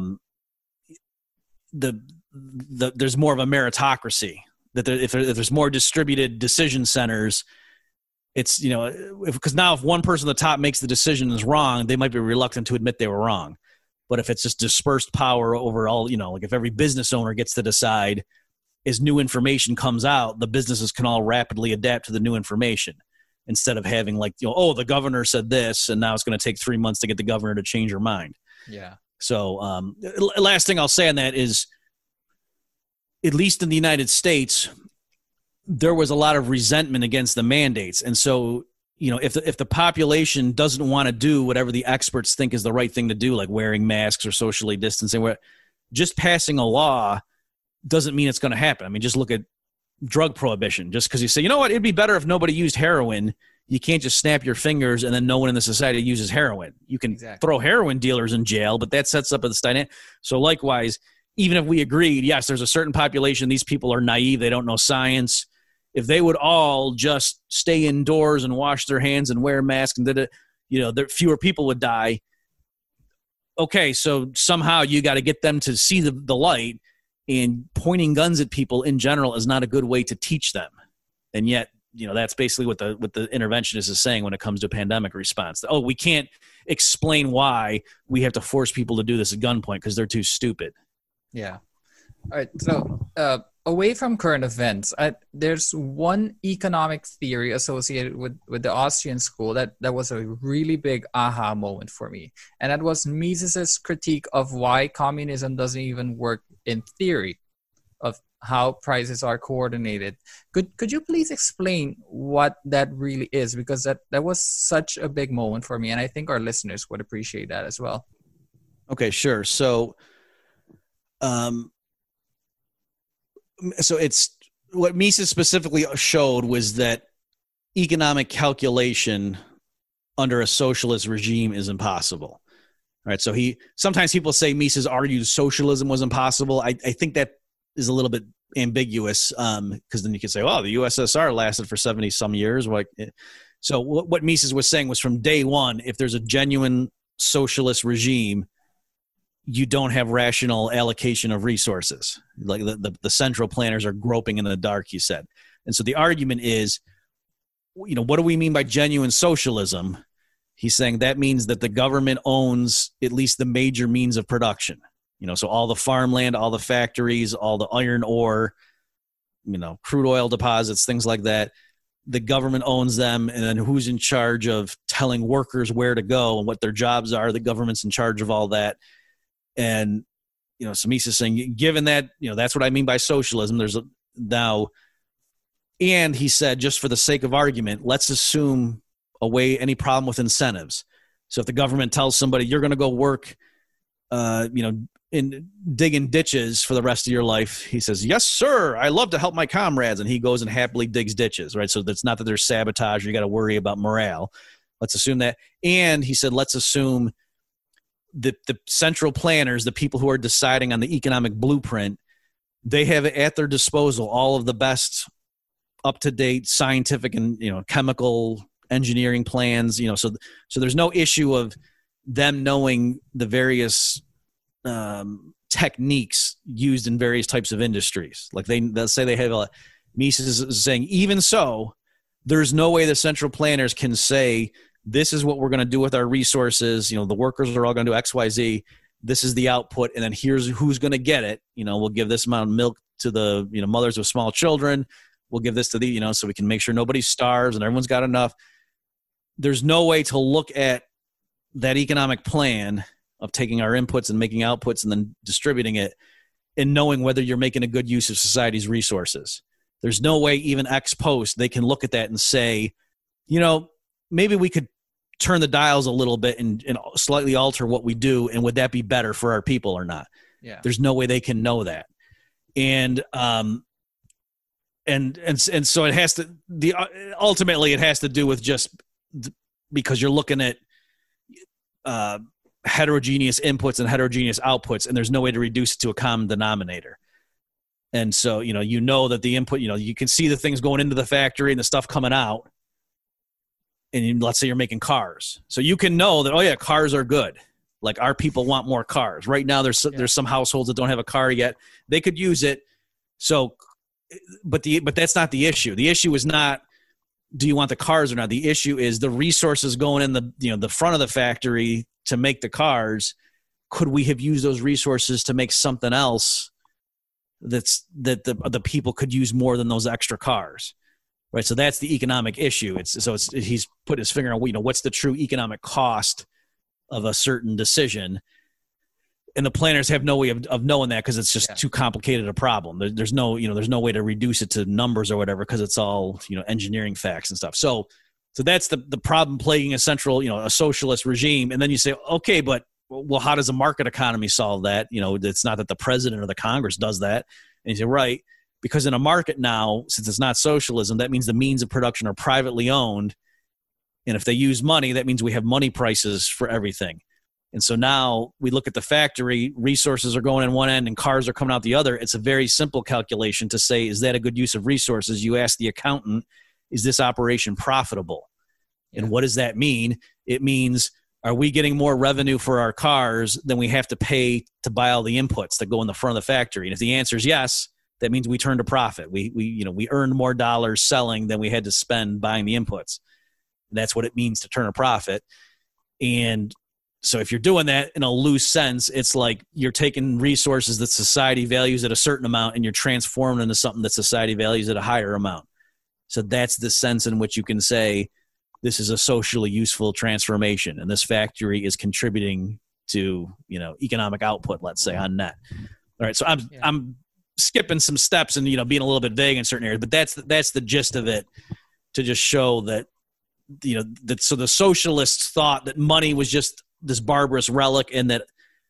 there's more of a meritocracy. That if there's more distributed decision centers, it's, because now if one person at the top makes the decision is wrong, they might be reluctant to admit they were wrong. But if it's just dispersed power over all, like if every business owner gets to decide, as new information comes out, the businesses can all rapidly adapt to the new information, instead of having the governor said this, and now it's going to take 3 months to get the governor to change her mind. Yeah. So last thing I'll say on that is, at least in the United States, there was a lot of resentment against the mandates. And so, if the population doesn't want to do whatever the experts think is the right thing to do, like wearing masks or socially distancing, just passing a law doesn't mean it's going to happen. I mean, just look at drug prohibition. Just because you say, it'd be better if nobody used heroin, you can't just snap your fingers and then no one in the society uses heroin. You can throw heroin dealers in jail, but that sets up a dynamic. So likewise, even if we agreed, yes, there's a certain population, these people are naive, they don't know science. If they would all just stay indoors and wash their hands and wear masks, and fewer people would die. Okay, so somehow you got to get them to see the light, and pointing guns at people in general is not a good way to teach them. And yet, that's basically what the interventionist is saying when it comes to pandemic response. Oh, we can't explain why we have to force people to do this at gunpoint because they're too stupid. Yeah. All right. So away from current events, there's one economic theory associated with the Austrian school that was a really big aha moment for me. And that was Mises's critique of why communism doesn't even work in theory, of how prices are coordinated. Could you please explain what that really is? Because that was such a big moment for me, and I think our listeners would appreciate that as well. Okay, sure. So it's what Mises specifically showed was that economic calculation under a socialist regime is impossible. All right. So sometimes people say Mises argued socialism was impossible. I think that is a little bit ambiguous, because then you can say, oh, the USSR lasted for 70 some years. So what Mises was saying was, from day one, if there's a genuine socialist regime, you don't have rational allocation of resources. Like the central planners are groping in the dark, he said. And so the argument is, what do we mean by genuine socialism? He's saying that means that the government owns at least the major means of production. So all the farmland, all the factories, all the iron ore, crude oil deposits, things like that. The government owns them, and then who's in charge of telling workers where to go and what their jobs are? The government's in charge of all that. And, so Mises saying, given that, that's what I mean by socialism, and he said, just for the sake of argument, let's assume away any problem with incentives. So if the government tells somebody, you're going to go work, in digging ditches for the rest of your life, he says, yes, sir, I love to help my comrades. And he goes and happily digs ditches, right? So that's not that there's sabotage or you got to worry about morale. Let's assume that. And he said, let's assume that the central planners, the people who are deciding on the economic blueprint, they have at their disposal all of the best up-to-date scientific and, chemical engineering plans, so there's no issue of them knowing the various techniques used in various types of industries. Like they'll say they have Mises is saying, even so, there's no way the central planners can say, this is what we're going to do with our resources. The workers are all going to do X, Y, Z. This is the output. And then here's who's going to get it. We'll give this amount of milk to the, mothers of small children. We'll give this to the, so we can make sure nobody starves and everyone's got enough. There's no way to look at that economic plan of taking our inputs and making outputs and then distributing it and knowing whether you're making a good use of society's resources. There's no way even ex post they can look at that and say, maybe we could turn the dials a little bit and slightly alter what we do, and would that be better for our people or not? Yeah. There's no way they can know that. And so it has to ultimately it has to do with just because you're looking at heterogeneous inputs and heterogeneous outputs, and there's no way to reduce it to a common denominator. And so, that the input, you can see the things going into the factory and the stuff coming out. And let's say you're making cars. So you can know that, oh yeah, cars are good. Like our people want more cars. Right now there's some households that don't have a car yet. They could use it. So, but that's not the issue. The issue is not, do you want the cars or not? The issue is the resources going in the front of the factory to make the cars. Could we have used those resources to make something else that the people could use more than those extra cars? Right. So that's the economic issue. He's put his finger on, what's the true economic cost of a certain decision. And the planners have no way of knowing that because it's just too complicated a problem. There's no way to reduce it to numbers or whatever because it's all, engineering facts and stuff. So that's the problem plaguing a central, a socialist regime. And then you say, okay, but well, how does a market economy solve that? It's not that the president or the Congress does that. And you say, right, because in a market now, since it's not socialism, that means the means of production are privately owned. And if they use money, that means we have money prices for everything. And so now we look at the factory, resources are going in one end and cars are coming out the other. It's a very simple calculation to say, is that a good use of resources? You ask the accountant, is this operation profitable? And what does that mean? It means, are we getting more revenue for our cars than we have to pay to buy all the inputs that go in the front of the factory? And if the answer is yes, that means we turned a profit. We earned more dollars selling than we had to spend buying the inputs. And that's what it means to turn a profit. And so if you're doing that in a loose sense, it's like you're taking resources that society values at a certain amount and you're transforming into something that society values at a higher amount. So that's the sense in which you can say this is a socially useful transformation, and this factory is contributing to, economic output, let's say, on net. All right, so I'm skipping some steps and being a little bit vague in certain areas, but that's the gist of it, to just show that so the socialists thought that money was just this barbarous relic, and that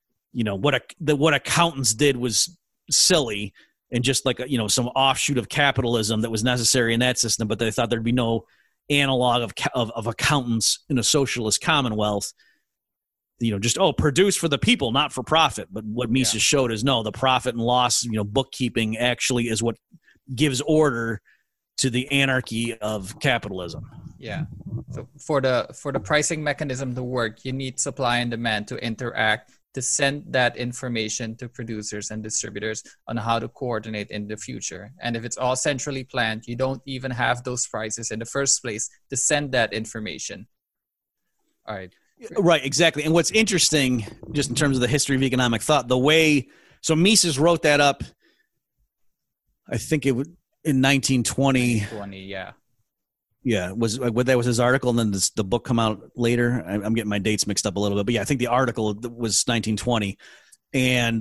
what accountants did was silly and just like some offshoot of capitalism that was necessary in that system, but they thought there'd be no analog of accountants in a socialist commonwealth. Just produce for the people, not for profit. But what Mises showed is no, the profit and loss, bookkeeping actually is what gives order to the anarchy of capitalism. Yeah. So for the pricing mechanism to work, you need supply and demand to interact to send that information to producers and distributors on how to coordinate in the future. And if it's all centrally planned, you don't even have those prices in the first place to send that information. All right. Right, exactly. And what's interesting, just in terms of the history of economic thought, so Mises wrote that up, I think it was in 1920. 1920, yeah. Yeah, that was his article, and then the book come out later. I'm getting my dates mixed up a little bit, but yeah, I think the article was 1920, and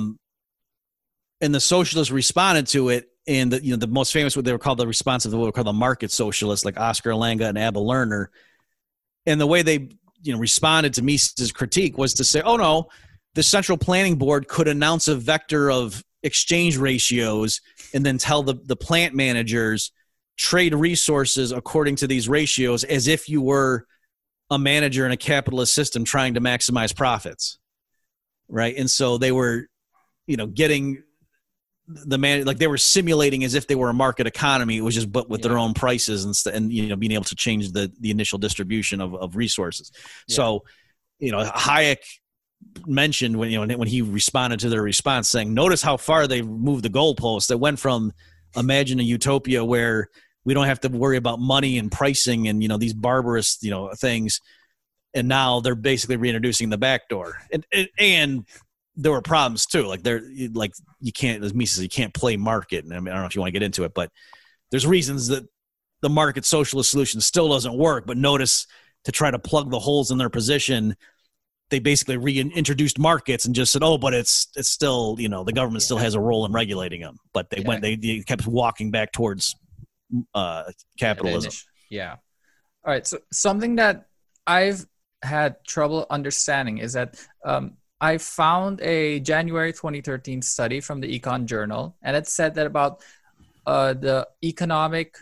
the socialists responded to it, and the most famous, what they were called, the response of what were called the market socialists, like Oscar Lange and Abel Lerner, and the way they responded to Mises' critique was to say, oh no, the Central Planning Board could announce a vector of exchange ratios and then tell the plant managers trade resources according to these ratios as if you were a manager in a capitalist system trying to maximize profits, right? And so they were, getting they were simulating as if they were a market economy. It was just but with their own prices and being able to change the initial distribution of resources. Yeah. So, Hayek mentioned when he responded to their response saying, notice how far they moved the goalposts. It went from imagine a utopia where we don't have to worry about money and pricing and these barbarous things, and now they're basically reintroducing the back door. And there were problems too, you can't, as Mises says, you can't play market. And I don't know if you want to get into it, but there's reasons that the market socialist solution still doesn't work. But notice, to try to plug the holes in their position, they basically reintroduced markets and just said, oh, but it's still, the government still has a role in regulating them. But they kept walking back towards capitalism. Yeah. All right. So something that I've had trouble understanding is that I found a January 2013 study from the Econ Journal, and it said that about the economic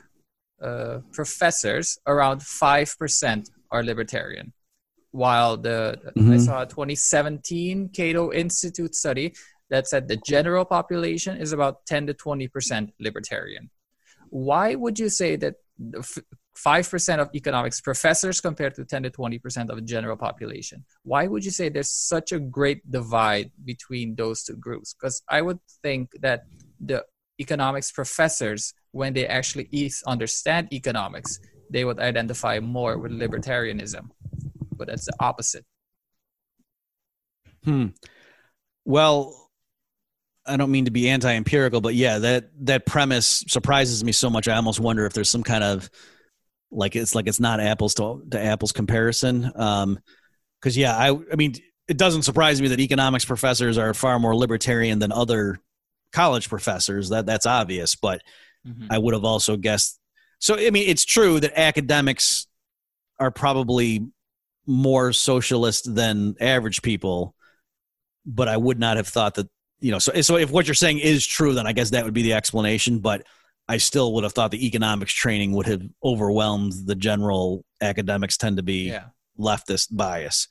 professors, around 5% are libertarian. While I saw a 2017 Cato Institute study that said the general population is about 10 to 20% libertarian. Why would you say that 5% of economics professors compared to 10 to 20% of the general population? Why would you say there's such a great divide between those two groups? Because I would think that the economics professors, when they actually understand economics, they would identify more with libertarianism. But that's the opposite. Well, I don't mean to be anti-empirical, but yeah, that premise surprises me so much. I almost wonder if there's some kind of it's not apples to apples comparison. Because I mean, it doesn't surprise me that economics professors are far more libertarian than other college professors. That's obvious, but I would have also guessed. So I mean, it's true that academics are probably more socialist than average people, but I would not have thought that. So if what you're saying is true, then I guess that would be the explanation. But I still would have thought the economics training would have overwhelmed the general academics tend to be leftist bias.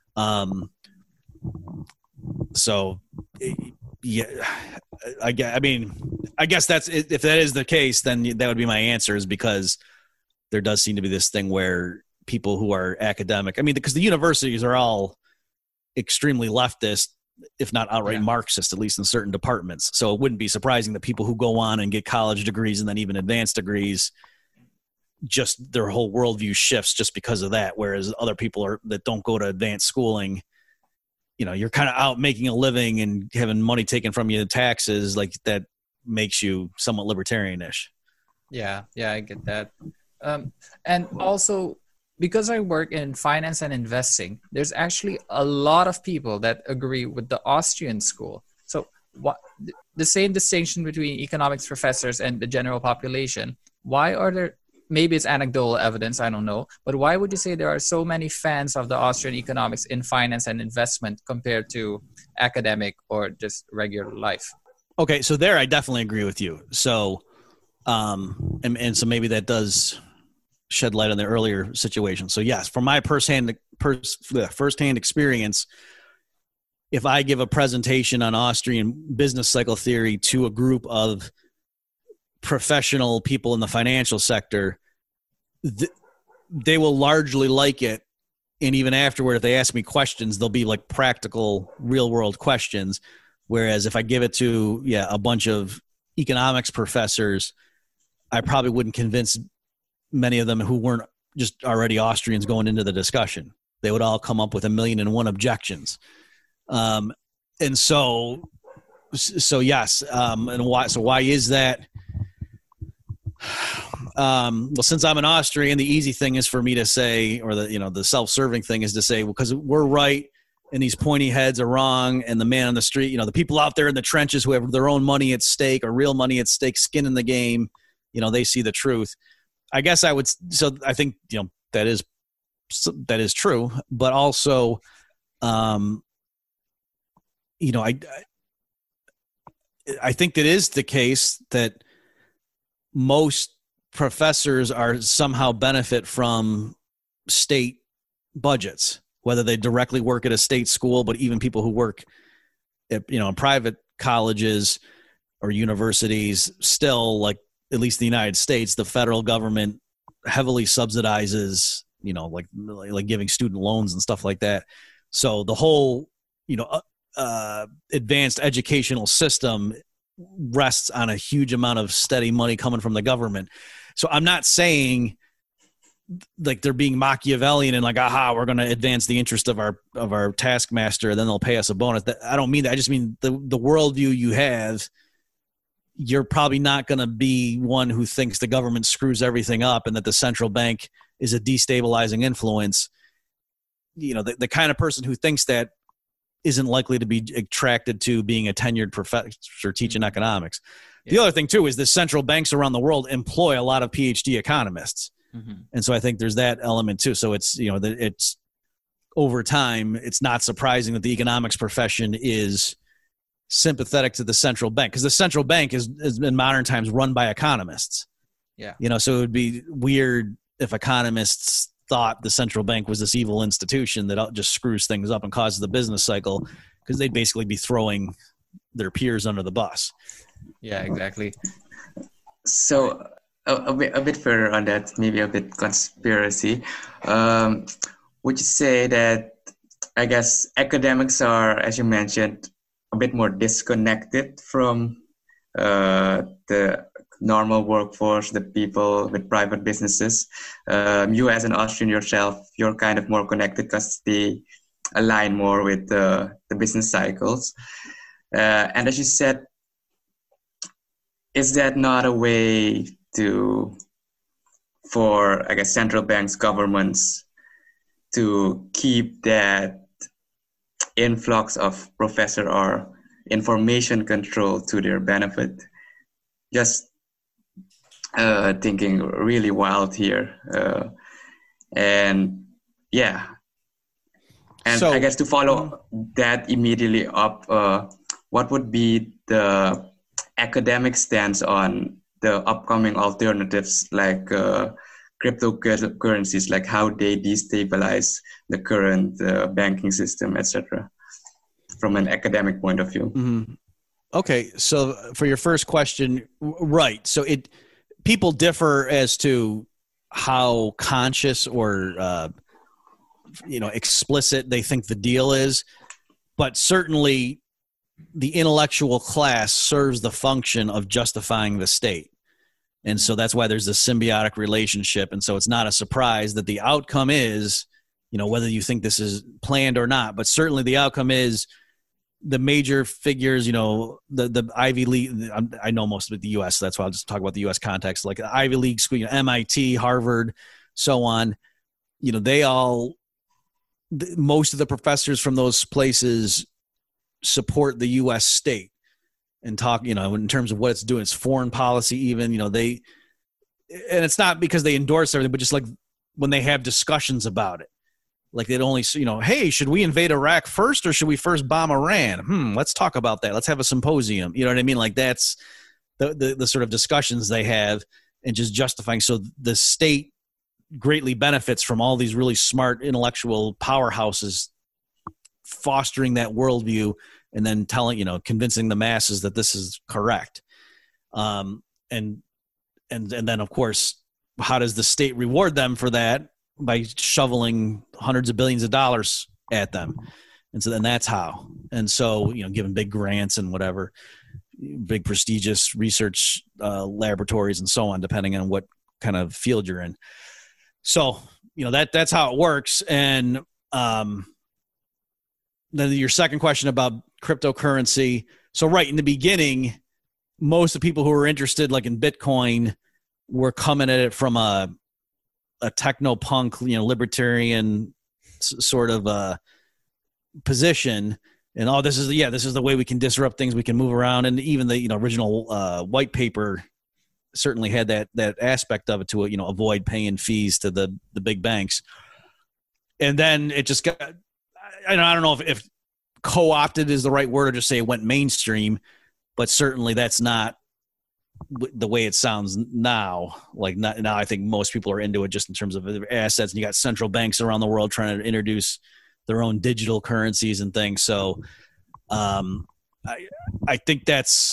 So yeah, I guess that's, if that is the case, then that would be my answer, is because there does seem to be this thing where people who are academic, I mean, because the universities are all extremely leftist, if not outright Marxist, at least in certain departments. So it wouldn't be surprising that people who go on and get college degrees and then even advanced degrees, just their whole worldview shifts just because of that. Whereas other people that don't go to advanced schooling, you're kind of out making a living and having money taken from you in taxes, like that makes you somewhat libertarianish. Yeah, I get that. And also, because I work in finance and investing, there's actually a lot of people that agree with the Austrian school. So the same distinction between economics professors and the general population, why are there, maybe it's anecdotal evidence, I don't know, but why would you say there are so many fans of the Austrian economics in finance and investment compared to academic or just regular life? Okay, so there I definitely agree with you. So, and so maybe that does shed light on the earlier situation. So yes, from my firsthand experience, if I give a presentation on Austrian business cycle theory to a group of professional people in the financial sector, they will largely like it And even afterward, if they ask me questions, they'll be like practical, real world questions. Whereas if I give it to a bunch of economics professors, I probably wouldn't convince many of them who weren't just already Austrians going into the discussion. They would all come up with 1,000,001 objections. And so yes. And why? So why is that? Well, since I'm an Austrian, the easy thing is for me to say, or the self-serving thing is to say, well, because we're right and these pointy heads are wrong, and the man on the street, the people out there in the trenches who have their own money at stake or real money at stake, skin in the game, they see the truth. I guess I would. So I think that is true, but also, I think that is the case that most professors are somehow benefit from state budgets, whether they directly work at a state school, but even people who work at, in private colleges or universities, still, like, at least in the United States, the federal government heavily subsidizes, like giving student loans and stuff like that. So the whole, advanced educational system rests on a huge amount of steady money coming from the government. So I'm not saying like they're being Machiavellian and like, we're going to advance the interest of our taskmaster, and then they'll pay us a bonus. I don't mean that. I just mean the worldview you have. You're probably not going to be one who thinks the government screws everything up and that the central bank is a destabilizing influence. The kind of person who thinks that isn't likely to be attracted to being a tenured professor teaching economics. Yeah. The other thing too is the central banks around the world employ a lot of PhD economists. Mm-hmm. And so I think there's that element too. So it's, it's over time, it's not surprising that the economics profession is sympathetic to the central bank, because the central bank is in modern times run by economists. Yeah. So it would be weird if economists thought the central bank was this evil institution that just screws things up and causes the business cycle, because they'd basically be throwing their peers under the bus. Yeah, exactly. So a bit further on that, maybe a bit conspiracy. Would you say that, I guess, academics are, as you mentioned, a bit more disconnected from the normal workforce, the people with private businesses? You as an Austrian yourself, you're kind of more connected because they align more with the business cycles. And as you said, is that not a way for, I guess, central banks, governments to keep that influx of professor or information control to their benefit? Just thinking really wild here. And so, I guess to follow that immediately up, what would be the academic stance on the upcoming alternatives like cryptocurrencies, like how they destabilize the current banking system, etc., from an academic point of view? Mm-hmm. Okay, so for your first question, right. So people differ as to how conscious or explicit they think the deal is, but certainly the intellectual class serves the function of justifying the state. And so that's why there's this symbiotic relationship. And so it's not a surprise that the outcome is, whether you think this is planned or not, but certainly the outcome is the major figures, the Ivy League. I know most of the U.S., so that's why I'll just talk about the U.S. context, like the Ivy League school, MIT, Harvard, so on. Most of the professors from those places support the U.S. state and talk, in terms of what it's doing, it's foreign policy even, and it's not because they endorse everything, but just like when they have discussions about it, like they'd only, hey, should we invade Iraq first or should we first bomb Iran? Let's talk about that. Let's have a symposium. You know what I mean? Like that's the sort of discussions they have, and just justifying. So the state greatly benefits from all these really smart intellectual powerhouses fostering that worldview and then convincing the masses that this is correct. And then of course, how does the state reward them for that? by shoveling hundreds of billions of dollars at them. And so then that's how. And so, given big grants and whatever, big prestigious research laboratories and so on, depending on what kind of field you're in. So, that's how it works. And then your second question about cryptocurrency. So right in the beginning, most of the people who were interested like in Bitcoin were coming at it from a techno-punk, libertarian sort of position. And this is the way we can disrupt things, we can move around. And even the original white paper certainly had that aspect of it to it, avoid paying fees to the big banks. And then it just got, I don't know if co-opted is the right word, or just say it went mainstream, but certainly that's not the way it sounds now. Like now I think most people are into it just in terms of their assets, and you got central banks around the world trying to introduce their own digital currencies and things. So I think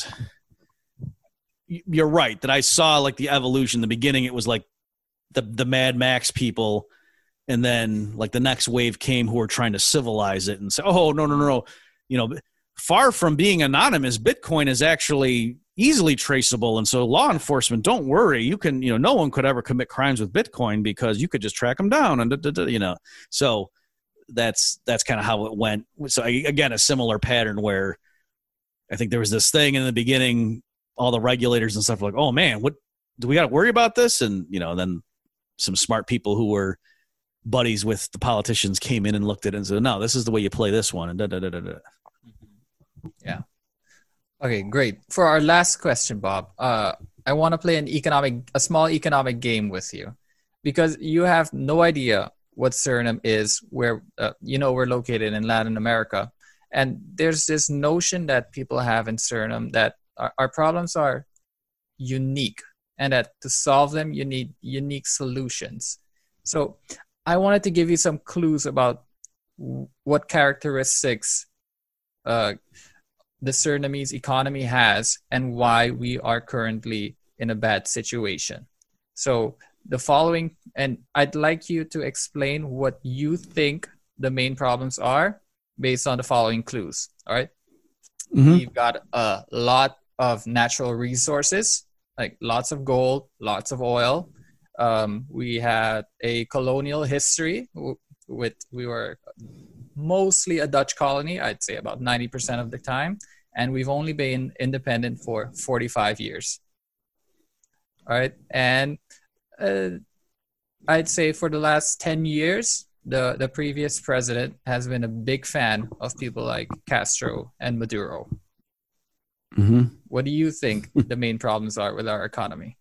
you're right that I saw like the evolution. In the beginning, it was like the Mad Max people, and then like the next wave came who were trying to civilize it and say, oh, no. Far from being anonymous, Bitcoin is actually easily traceable. And so law enforcement, don't worry. You can, no one could ever commit crimes with Bitcoin because you could just track them down and, so that's kind of how it went. So again, a similar pattern where I think there was this thing in the beginning, all the regulators and stuff were like, oh man, what do we got to worry about this? And, then some smart people who were buddies with the politicians came in and looked at it and said, no, this is the way you play this one. And Yeah. Okay, great. For our last question, Bob, I want to play a small economic game with you, because you have no idea what Suriname is, where, we're located in Latin America. And there's this notion that people have in Suriname that our problems are unique, and that to solve them, you need unique solutions. So I wanted to give you some clues about what characteristics the Surinamese economy has and why we are currently in a bad situation. So the following, and I'd like you to explain what you think the main problems are based on the following clues. All right. Mm-hmm. We've got a lot of natural resources, like lots of gold, lots of oil. We had a colonial history we were mostly a Dutch colony, I'd say about 90% of the time. And we've only been independent for 45 years. All right. And I'd say for the last 10 years, the previous president has been a big fan of people like Castro and Maduro. Mm-hmm. What do you think the main problems are with our economy?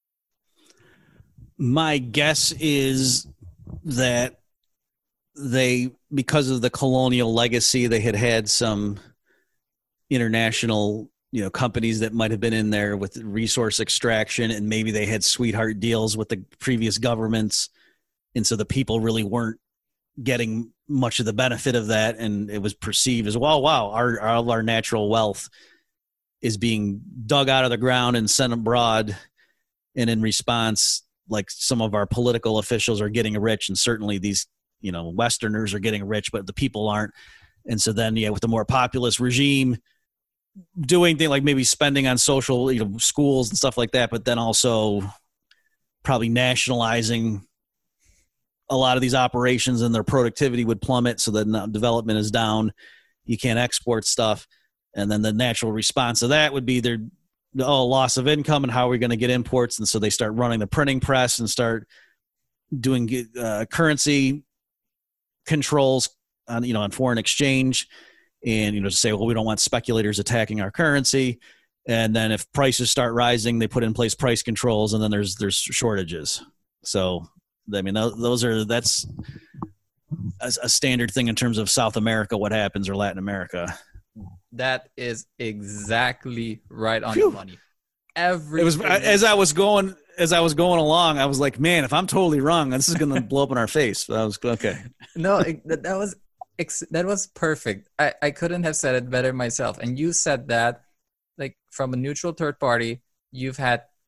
My guess is that because of the colonial legacy, they had some international, companies that might have been in there with resource extraction, and maybe they had sweetheart deals with the previous governments. And so the people really weren't getting much of the benefit of that. And it was perceived as, well, wow, all our natural wealth is being dug out of the ground and sent abroad. And in response, like some of our political officials are getting rich, and certainly these, Westerners are getting rich, but the people aren't. And so then, with the more populist regime doing things like maybe spending on social, schools and stuff like that, but then also probably nationalizing a lot of these operations, and their productivity would plummet. So that development is down. You can't export stuff. And then the natural response to that would be their loss of income, and how are we going to get imports? And so they start running the printing press and start doing currency controls on foreign exchange, and to say, well, we don't want speculators attacking our currency. And then if prices start rising, they put in place price controls, and then there's shortages. So I mean, that's a standard thing in terms of South America, what happens, or Latin America. That is exactly right on the money. It was as I was going along, I was like, man, if I'm totally wrong, this is going to blow up in our face. But I was okay. No, that was perfect. I couldn't have said it better myself. And you said that, like, from a neutral third party, you've had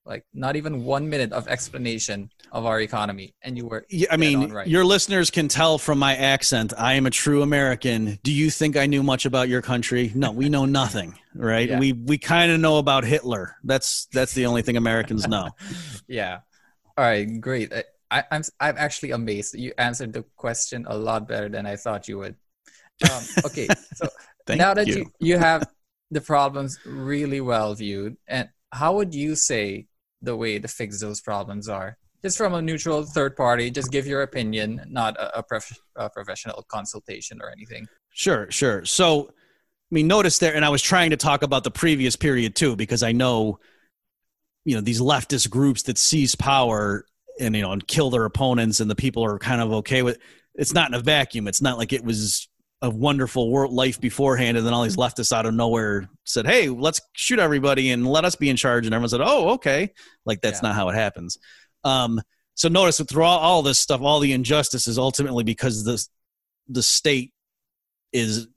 Like not even 1 minute of explanation of our economy, and you were. Yeah, I mean, right. Your listeners can tell from my accent, I am a true American. Do you think I knew much about your country? No, we know nothing, right? Yeah. We kind of know about Hitler. That's the only thing Americans know. Yeah. All right, great. I'm actually amazed that you answered the question a lot better than I thought you would. Okay, so now that you have the problems really well viewed, and how would you say the way to fix those problems are? Just from a neutral third party, just give your opinion, not a professional consultation or anything. Sure. So, I mean, notice there, and I was trying to talk about the previous period too, because I know, these leftist groups that seize power and, and kill their opponents, and the people are kind of okay with it. It's not in a vacuum. It's not like it was a wonderful world life beforehand, and then all these leftists out of nowhere said, hey, let's shoot everybody and let us be in charge. And everyone said, oh, okay. Like, that's not how it happens. So notice that through all this stuff, all the injustice is ultimately because the state is,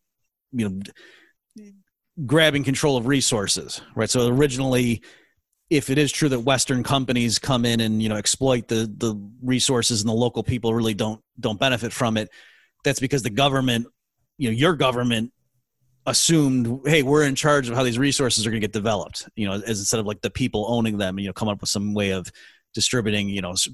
grabbing control of resources, right? So originally, if it is true that Western companies come in and, exploit the resources and the local people really don't benefit from it, that's because the government, your government assumed, hey, we're in charge of how these resources are going to get developed, as instead of like the people owning them, come up with some way of distributing,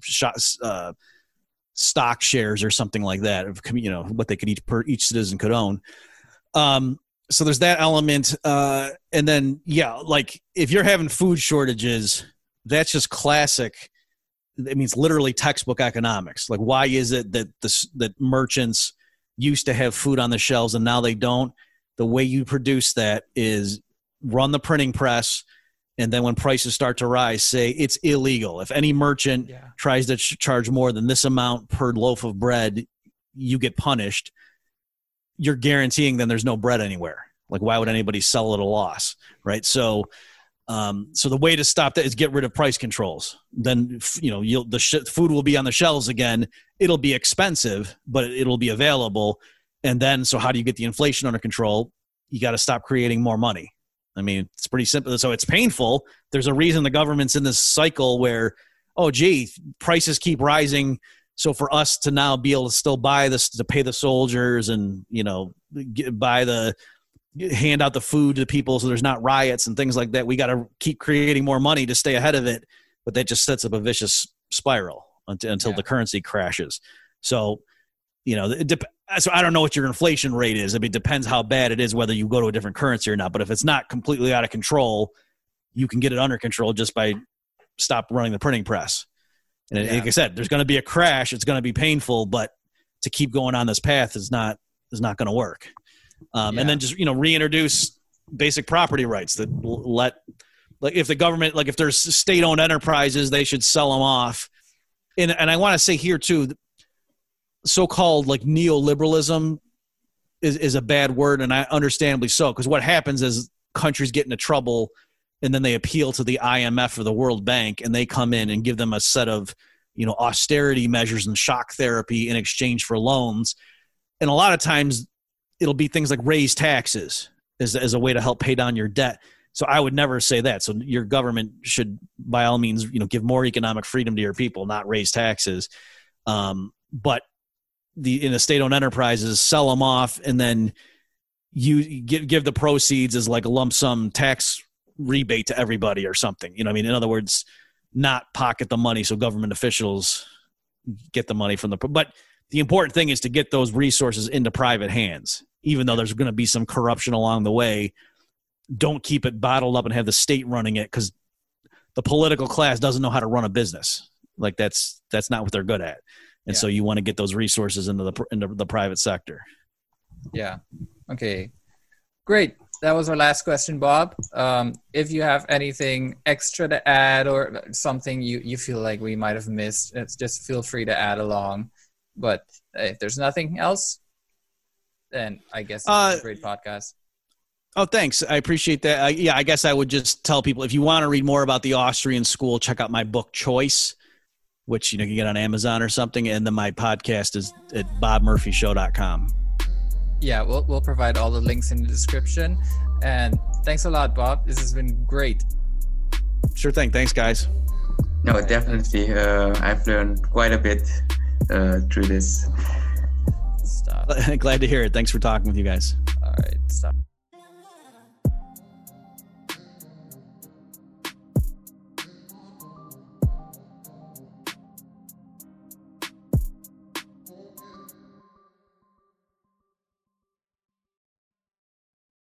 stock shares or something like that of, what they could each citizen could own. So there's that element. And then, like if you're having food shortages, that's just classic. It means literally textbook economics. Like, why is it that that merchants used to have food on the shelves and now they don't? The way you produce that is run the printing press, and then when prices start to rise, say it's illegal. If any merchant tries to charge more than this amount per loaf of bread, you get punished. You're guaranteeing then there's no bread anywhere. Like, why would anybody sell at a loss, right? So the way to stop that is get rid of price controls. Then, food will be on the shelves again. It'll be expensive, but it'll be available. And then, so how do you get the inflation under control? You got to stop creating more money. I mean, it's pretty simple. So it's painful. There's a reason the government's in this cycle where, prices keep rising. So for us to now be able to still buy this, to pay the soldiers and, hand out the food to people so there's not riots and things like that, we got to keep creating more money to stay ahead of it. But that just sets up a vicious spiral until the currency crashes. So, so I don't know what your inflation rate is. I mean, it depends how bad it is, whether you go to a different currency or not. But if it's not completely out of control, you can get it under control just by stop running the printing press. And like I said, there's going to be a crash. It's going to be painful, but to keep going on this path is not going to work. And then just, reintroduce basic property rights that if the government, like if there's state-owned enterprises, they should sell them off. And I want to say here too, so-called like neoliberalism is a bad word, and I understandably so, because what happens is countries get into trouble and then they appeal to the IMF or the World Bank, and they come in and give them a set of, austerity measures and shock therapy in exchange for loans. And a lot of times it'll be things like raise taxes as a way to help pay down your debt. So I would never say that. So your government should, by all means, give more economic freedom to your people, not raise taxes. But in the state-owned enterprises, sell them off, and then you give the proceeds as like a lump sum tax rebate to everybody or something. In other words, not pocket the money so government officials get the money from but the important thing is to get those resources into private hands, even though there's going to be some corruption along the way. Don't keep it bottled up and have the state running it, because the political class doesn't know how to run a business. Like that's not what they're good at. And so you want to get those resources into the private sector. Yeah. Okay. Great. That was our last question, Bob. If you have anything extra to add or something you feel like we might have missed, just feel free to add along. But if there's nothing else, then I guess it's a great podcast. Oh, thanks. I appreciate that. I guess I would just tell people, if you want to read more about the Austrian school, check out my book Choice, which you can get on Amazon or something. And then my podcast is at bobmurphyshow.com. Yeah, we'll provide all the links in the description. And thanks a lot, Bob. This has been great. Sure thing. Thanks, guys. No, definitely. I've learned quite a bit through this. Stop. Glad to hear it. Thanks for talking with you guys. All right, stop.